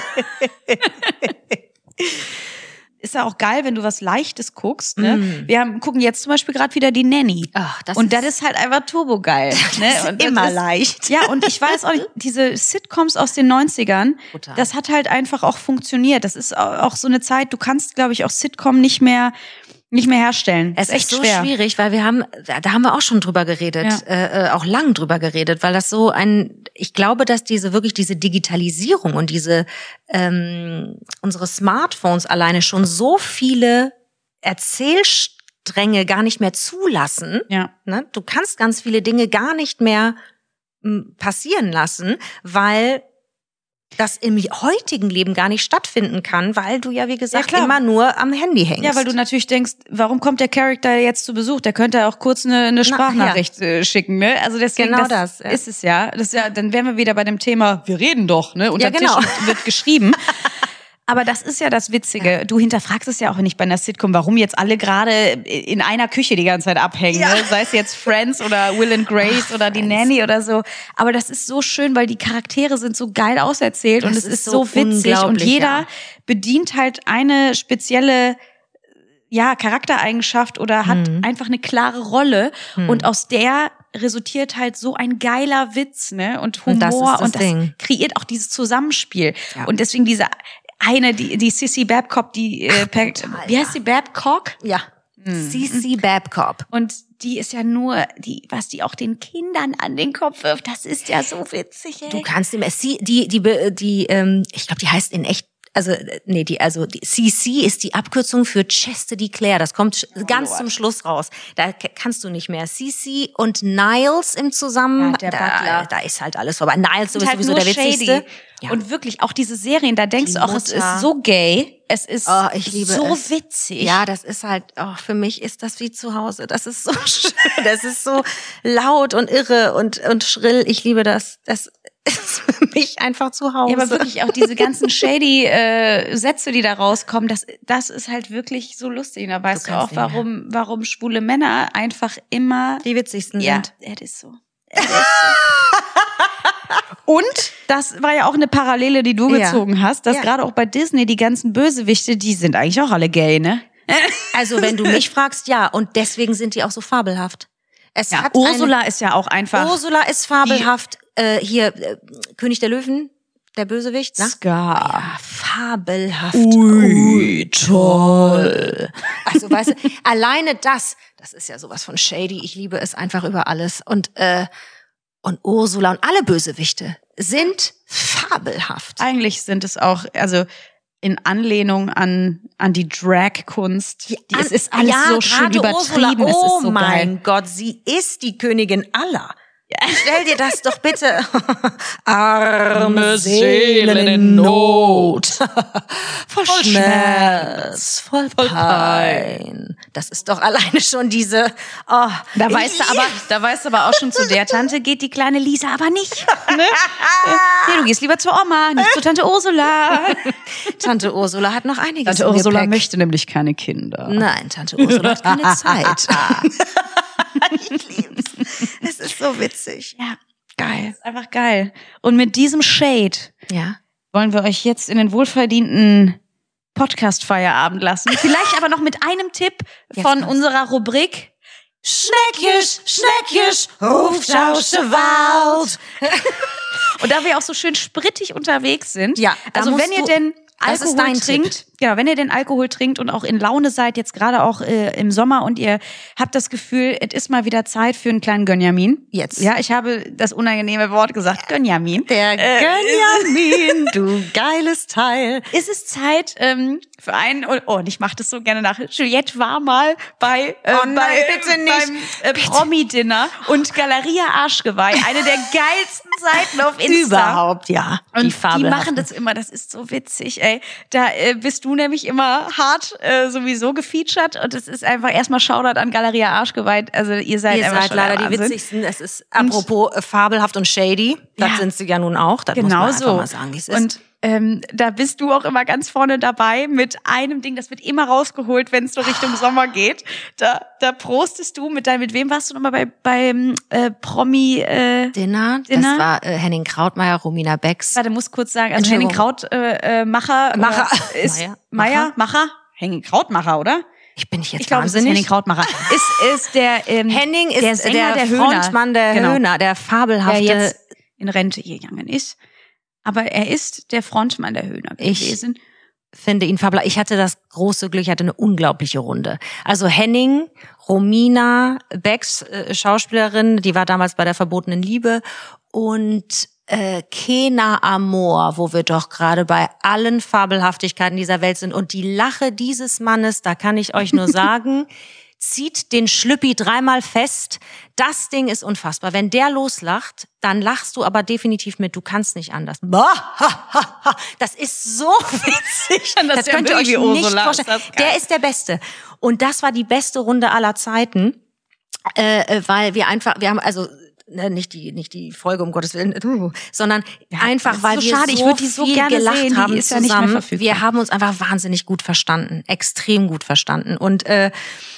Ist ja auch geil, wenn du was Leichtes guckst. Ne? Mm. Wir haben, gucken jetzt zum Beispiel gerade wieder die Nanny. Ach, das und ist, das ist halt einfach turbogeil. Das ne? ist und immer ist, leicht. Ja, und ich weiß auch nicht, diese Sitcoms aus den neunzigern, Total. Das hat halt einfach auch funktioniert. Das ist auch so eine Zeit, du kannst, glaube ich, auch Sitcom nicht mehr nicht mehr herstellen. Es ist echt so schwer. Schwierig, weil wir haben, da haben wir auch schon drüber geredet, ja. äh, auch lang drüber geredet, weil das so ein, ich glaube, dass diese wirklich diese Digitalisierung und diese ähm, unsere Smartphones alleine schon so viele Erzählstränge gar nicht mehr zulassen. Ja. Ne? Du kannst ganz viele Dinge gar nicht mehr m, passieren lassen, weil das im heutigen Leben gar nicht stattfinden kann, weil du ja, wie gesagt, ja, immer nur am Handy hängst. Ja, weil du natürlich denkst, warum kommt der Charakter jetzt zu Besuch? Der könnte ja auch kurz eine, eine Sprachnachricht Na, ja. schicken, ne? Also deswegen, genau das, das ja. ist es ja. Das ist ja. Dann wären wir wieder bei dem Thema, wir reden doch, ne? Unter ja, genau. Tisch wird geschrieben. Aber das ist ja das Witzige. Ja. Du hinterfragst es ja auch nicht bei einer Sitcom, warum jetzt alle gerade in einer Küche die ganze Zeit abhängen. Ja. Ne? Sei es jetzt Friends oder Will and Grace Ach, oder die Nanny oder so. Aber das ist so schön, weil die Charaktere sind so geil auserzählt das und es ist, ist so, so witzig. Und jeder ja. bedient halt eine spezielle ja, Charaktereigenschaft oder hat hm. einfach eine klare Rolle. Hm. Und aus der resultiert halt so ein geiler Witz, ne? Und Humor. Und das, ist das, und das Ding. Kreiert auch dieses Zusammenspiel. Ja. Und deswegen diese eine, die, die Sissy Babcock, die, äh, per, Ach, wie heißt die, Babcock? Ja. Hm. Sissy Babcock. Und die ist ja nur, die, was die auch den Kindern an den Kopf wirft, das ist ja so witzig, ey. Du kannst ihm, die, die, die, die, ähm, ich glaube, die heißt in echt, also, nee, die, also, die C C ist die Abkürzung für Chastity Claire. Das kommt oh, ganz Lord. zum Schluss raus. Da kannst du nicht mehr. C C und Niles im Zusammen, ja, der da, Butler. da ist halt alles vorbei. Niles ist halt sowieso der witzigste. Ja. Und wirklich, auch diese Serien, da denkst die du auch, Mutter. es ist so gay. Es ist oh, ich liebe so es. witzig. Ja, das ist halt, oh, für mich ist das wie zu Hause. Das ist so schön. Das ist so laut und irre und, und schrill. Ich liebe das. Das ist für mich einfach zu Hause. Ja, aber wirklich auch diese ganzen shady äh, Sätze, die da rauskommen, das, das ist halt wirklich so lustig. Da weißt du, du auch, warum, warum schwule Männer einfach immer die witzigsten ja, sind. Ja, das ist so. Das ist so. Und das war ja auch eine Parallele, die du ja. gezogen hast, dass ja. gerade auch bei Disney die ganzen Bösewichte, die sind eigentlich auch alle gay, ne? Also wenn du mich fragst, ja. Und deswegen sind die auch so fabelhaft. Es ja, hat Ursula eine, ist ja auch einfach. Ursula ist fabelhaft. Äh, hier, äh, König der Löwen, der Bösewicht. Ne? Scar. Ja, fabelhaft. Ui, toll. Also weißt du, alleine das, das ist ja sowas von shady. Ich liebe es einfach über alles. Und, äh, und Ursula und alle Bösewichte sind fabelhaft. Eigentlich sind es auch, also in Anlehnung an an die Drag-Kunst. Die, an, es ist alles ja, so schön übertrieben. Ursula, oh es ist so mein geil. Gott, sie ist die Königin aller. Ja. Stell dir das doch bitte. Arme Seelen in Not. Voll, voll Schmerz, voll, voll Pein. Das ist doch alleine schon diese. Oh, da weißt du aber, da weißt du aber auch schon, zu der Tante geht die kleine Lisa aber nicht. Ne? Ja, du gehst lieber zur Oma, nicht zur Tante Ursula. Tante Ursula hat noch einiges. Tante Ursula möchte nämlich keine Kinder. Nein, Tante Ursula hat keine Zeit. Ich lieb's. Es ist so witzig. Ja, geil. Ist einfach geil. Und mit diesem Shade ja. wollen wir euch jetzt in den wohlverdienten Podcast-Feierabend lassen. Vielleicht aber noch mit einem Tipp von jetzt unserer Rubrik. Schneckjes, Schneckjes, ruft aus dem Wald. Und da wir auch so schön sprittig unterwegs sind. Ja, also wenn ihr denn Das Alkohol ist dein trinkt, Tipp. Genau, wenn ihr den Alkohol trinkt und auch in Laune seid, jetzt gerade auch äh, im Sommer und ihr habt das Gefühl, es ist mal wieder Zeit für einen kleinen Gönjamin. Jetzt. Ja, ich habe das unangenehme Wort gesagt, Gönjamin. Der äh, Gönjamin, du geiles Teil. Ist es Zeit ähm, für einen, oh, oh, und ich mache das so gerne nach, Juliette war mal bei, äh, oh nein, bei bitte nicht. beim äh, Promi-Dinner und Galeria Arschgeweih, eine der geilsten Seiten auf Insta. Überhaupt, ja. Und die, die machen das immer, das ist so witzig, ey. Da äh, bist du nämlich immer hart äh, sowieso gefeatured und es ist einfach erstmal Shoutout an Galeria Arschgeweih. Also ihr seid ihr einfach seid schon leider der die Wahnsinn. witzigsten. Es ist apropos äh, fabelhaft und shady. Das Ja. sind sie ja nun auch. Das Genau muss man einfach so. mal sagen, wie es ist. Und ähm, da bist du auch immer ganz vorne dabei mit einem Ding, das wird immer rausgeholt, wenn es so Richtung Sommer geht. Da, da prostest du mit deinem, mit wem warst du nochmal bei beim äh, Promi äh, Dinner, Dinner? das war äh, Henning Krautmeier, Romina Becks. Warte, muss kurz sagen, also Henning Entschuldigung. Kraut äh, äh, Macher, Macher. oder ist Meier. Meier Macher, Henning Krautmacher, oder? Ich bin nicht jetzt Ich glaube, es ist wahnsinnig. Henning Krautmacher. ist ist der ähm, Henning ist der der, Sänger der, Frontmann der Höhner. Höhner, der der fabelhafte. jetzt in Rente gegangen ist. Aber er ist der Frontmann der Höhner gewesen. Ich finde ihn fabelhaft. Ich hatte das große Glück, ich hatte eine unglaubliche Runde. Also Henning, Romina Becks, äh, Schauspielerin, die war damals bei der Verbotenen Liebe, und äh, Kena Amor, wo wir doch gerade bei allen Fabelhaftigkeiten dieser Welt sind. Und die Lache dieses Mannes, da kann ich euch nur sagen, zieht den Schlüppi dreimal fest. Das Ding ist unfassbar. Wenn der loslacht, dann lachst du aber definitiv mit. Du kannst nicht anders. Das ist so witzig. Das, Das könnt ihr euch nicht vorstellen. Der ist der Beste. Und das war die beste Runde aller Zeiten, äh, weil wir einfach, wir haben also ne, nicht die, nicht die Folge, um Gottes Willen, uh, sondern ja, einfach, weil so wir schade. so ich würde die so viel gerne gelacht sehen. haben Die ist ja zusammen. nicht mehr verfügbar. Wir haben uns einfach wahnsinnig gut verstanden, extrem gut verstanden und äh,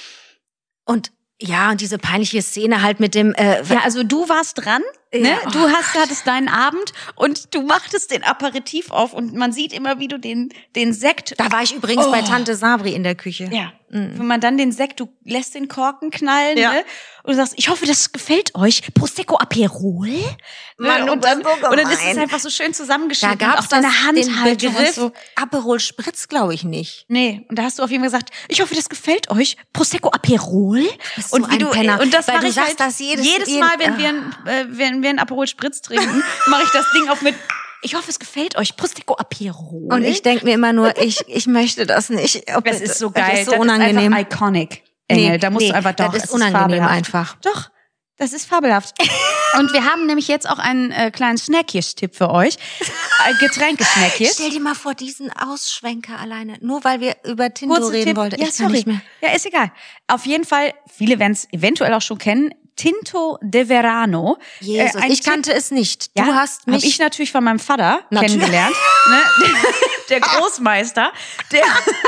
und ja, und diese peinliche Szene halt mit dem... Äh, ja, also du warst dran, ne? Ja. Du hast, hattest deinen Abend und du machtest den Aperitif auf und man sieht immer, wie du den, den Sekt... Da war ich übrigens Oh. bei Tante Sabri in der Küche. Ja, wenn man dann den Sekt, du lässt den Korken knallen, Ja. ne? Und du sagst, ich hoffe, das gefällt euch. Prosecco Aperol? Mann, Ne? du und, dann, bist so und dann ist es gemein. einfach so schön Da zusammengeschnitten. gab und es auch deine den Handhaltung Begriff und so. Aperol Spritz, glaube ich nicht. Nee, und da hast du auf jeden Fall gesagt, ich hoffe, das gefällt euch. Prosecco Aperol? bist so Und wie ein du Penner, und das weil mache du ich sagst halt das jedes- jedes jeden- Mal, wenn wir ein, äh, wenn wir ein Aperol Spritz trinken, mache ich das Ding auf mit ich hoffe, es gefällt euch. Prosecco Aperol. Und ich denke mir immer nur, ich ich möchte das nicht. Ob das ist so geil. Das ist so unangenehm. Das ist einfach iconic. Engel, Nee, da musst nee, du einfach doch. das ist es unangenehm fabelhaft. einfach. Doch, das ist fabelhaft. Und wir haben nämlich jetzt auch einen äh, kleinen Snackjes-Tipp für euch. Ein Getränkesnackjes. Stell dir mal vor, diesen Ausschwenker alleine. Nur weil wir über Tinto Kurzer reden Tipp. wollten. Ja, Ich kann sorry. nicht mehr. Ja, ist egal. Auf jeden Fall, viele werden es eventuell auch schon kennen. Tinto de Verano. Jesus, Äh, ein ich Tipp- kannte es nicht. Du Ja, hast hab mich... ich natürlich von meinem Vater Natürlich. kennengelernt. Ne? Der Großmeister. Der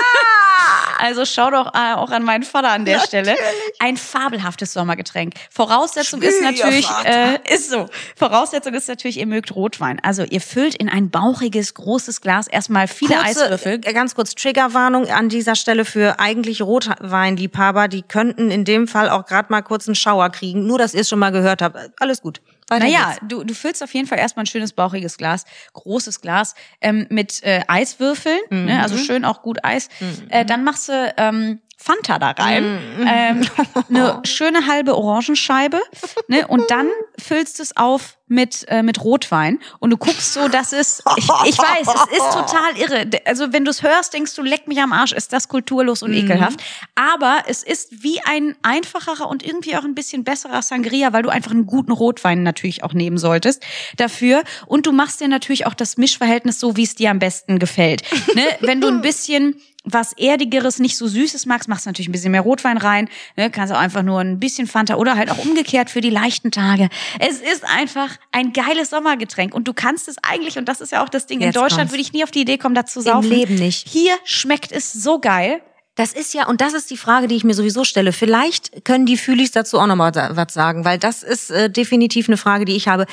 also schau doch äh, auch an meinen Vater an der Natürlich. Stelle. Ein fabelhaftes Sommergetränk. Voraussetzung ist Schwür, natürlich, Vater. äh, ist so. Voraussetzung ist natürlich, ihr mögt Rotwein. Also ihr füllt in ein bauchiges, großes Glas erstmal viele Kurze, Eiswürfel. äh, Ganz kurz, Triggerwarnung an dieser Stelle für eigentlich Rotweinliebhaber. Die könnten in dem Fall auch gerade mal kurz einen Schauer kriegen. Nur, dass ihr es schon mal gehört habt. Alles gut. Weiter Naja, geht's. du, du füllst auf jeden Fall erstmal ein schönes bauchiges Glas, großes Glas, ähm, mit äh, Eiswürfeln, Mhm. ne, also schön auch gut Eis. Äh, dann machst du ähm, Fanta da rein, Mhm. ähm, eine schöne halbe Orangenscheibe, ne, und dann füllst du es auf mit äh, mit Rotwein und du guckst so, dass es, ich, ich weiß, es ist total irre. Also wenn du es hörst, denkst du, leck mich am Arsch, ist das kulturlos und ekelhaft. Aber es ist wie ein einfacherer und irgendwie auch ein bisschen besserer Sangria, weil du einfach einen guten Rotwein natürlich auch nehmen solltest dafür. Und du machst dir natürlich auch das Mischverhältnis so, wie es dir am besten gefällt. Ne? Wenn du ein bisschen was Erdigeres, nicht so Süßes magst, machst du natürlich ein bisschen mehr Rotwein rein. Ne? Kannst auch einfach nur ein bisschen Fanta oder halt auch umgekehrt für die leichten Tage. Es ist einfach ein geiles Sommergetränk und du kannst es eigentlich, und das ist ja auch das Ding, Jetzt in Deutschland kommt's. würde ich nie auf die Idee kommen, das zu saufen. Leben nicht. Hier schmeckt es so geil. Das ist ja, und das ist die Frage, die ich mir sowieso stelle. Vielleicht können die Fühlis dazu auch noch mal was sagen, weil das ist äh, definitiv eine Frage, die ich habe.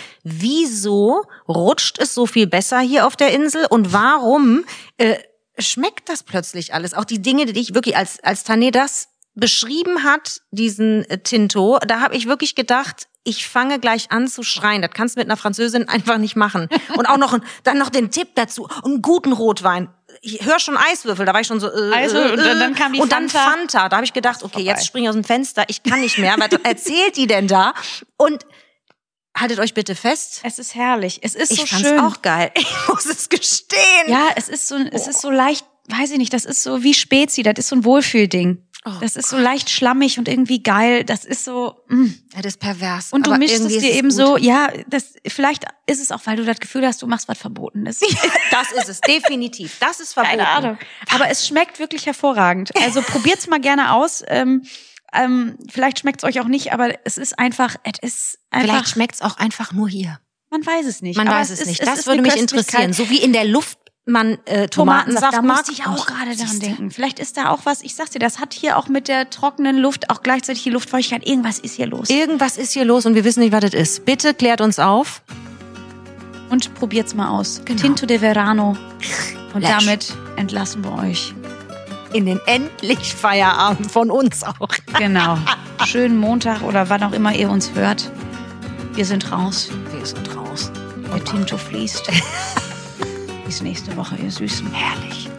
Wieso rutscht es so viel besser hier auf der Insel und warum äh, schmeckt das plötzlich alles? Auch die Dinge, die ich wirklich, als als Tané das beschrieben hat, diesen äh, Tinto, da habe ich wirklich gedacht, ich fange gleich an zu schreien. Das kannst du mit einer Französin einfach nicht machen. Und auch noch ein, dann noch den Tipp dazu, einen guten Rotwein. Ich höre schon Eiswürfel, da war ich schon so äh, Eiswürfel, und dann- dann kam die und dann Fanta. Fanta. Da habe ich gedacht, okay, vorbei. jetzt spring ich aus dem Fenster, ich kann nicht mehr. Was erzählt die denn da? Und haltet euch bitte fest. Es ist herrlich. Es ist Ich so fand's schön. auch geil. Ich muss es gestehen. Ja, es ist so, es ist so leicht, weiß ich nicht, das ist so wie Spezi, das ist so ein Wohlfühlding. Oh das ist so leicht schlammig und irgendwie geil. Das ist so, mh. Das ist pervers. Und du aber mischst es irgendwie dir ist eben gut. so, ja, das, vielleicht ist es auch, weil du das Gefühl hast, du machst was Verbotenes. Das ist es, definitiv. Das ist verboten. Keine Ahnung. Aber es schmeckt wirklich hervorragend. Also probiert's mal gerne aus. Ähm, ähm, vielleicht schmeckt's euch auch nicht, aber es ist einfach, es ist einfach, Vielleicht schmeckt's auch einfach nur hier. man weiß es nicht. Man aber weiß es, ist, nicht. es Das ist würde eine mich interessieren. Köstlichkeit. So wie in der Luft man äh, Tomatensaft, Tomatensaft, da mag. musste ich auch Oh, gerade daran siehste. denken. Vielleicht ist da auch was, ich sag's dir, das hat hier auch mit der trockenen Luft, auch gleichzeitig die Luftfeuchtigkeit, irgendwas ist hier los. Irgendwas ist hier los und wir wissen nicht, was das ist. Bitte klärt uns auf. Und probiert's mal aus. Genau. Tinto de Verano. Und Lesch. damit entlassen wir euch. In den endlich Feierabend von uns auch. Genau. Schönen Montag oder wann auch immer ihr uns hört. Wir sind raus. Wir sind raus. Der Tinto fließt. Bis nächste Woche, ihr Süßen. Herrlich.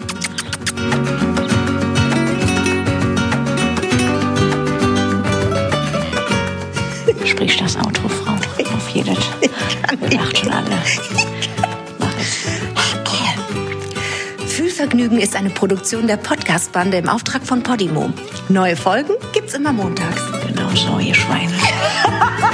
Sprich das Outro, Frau. Auf jedes. Wir lacht schon alle. Mach es. Fühlvergnügen ist eine Produktion der Podcast-Bande im Auftrag von Podimo. Neue Folgen gibt's immer montags. Genau so, ihr Schweine.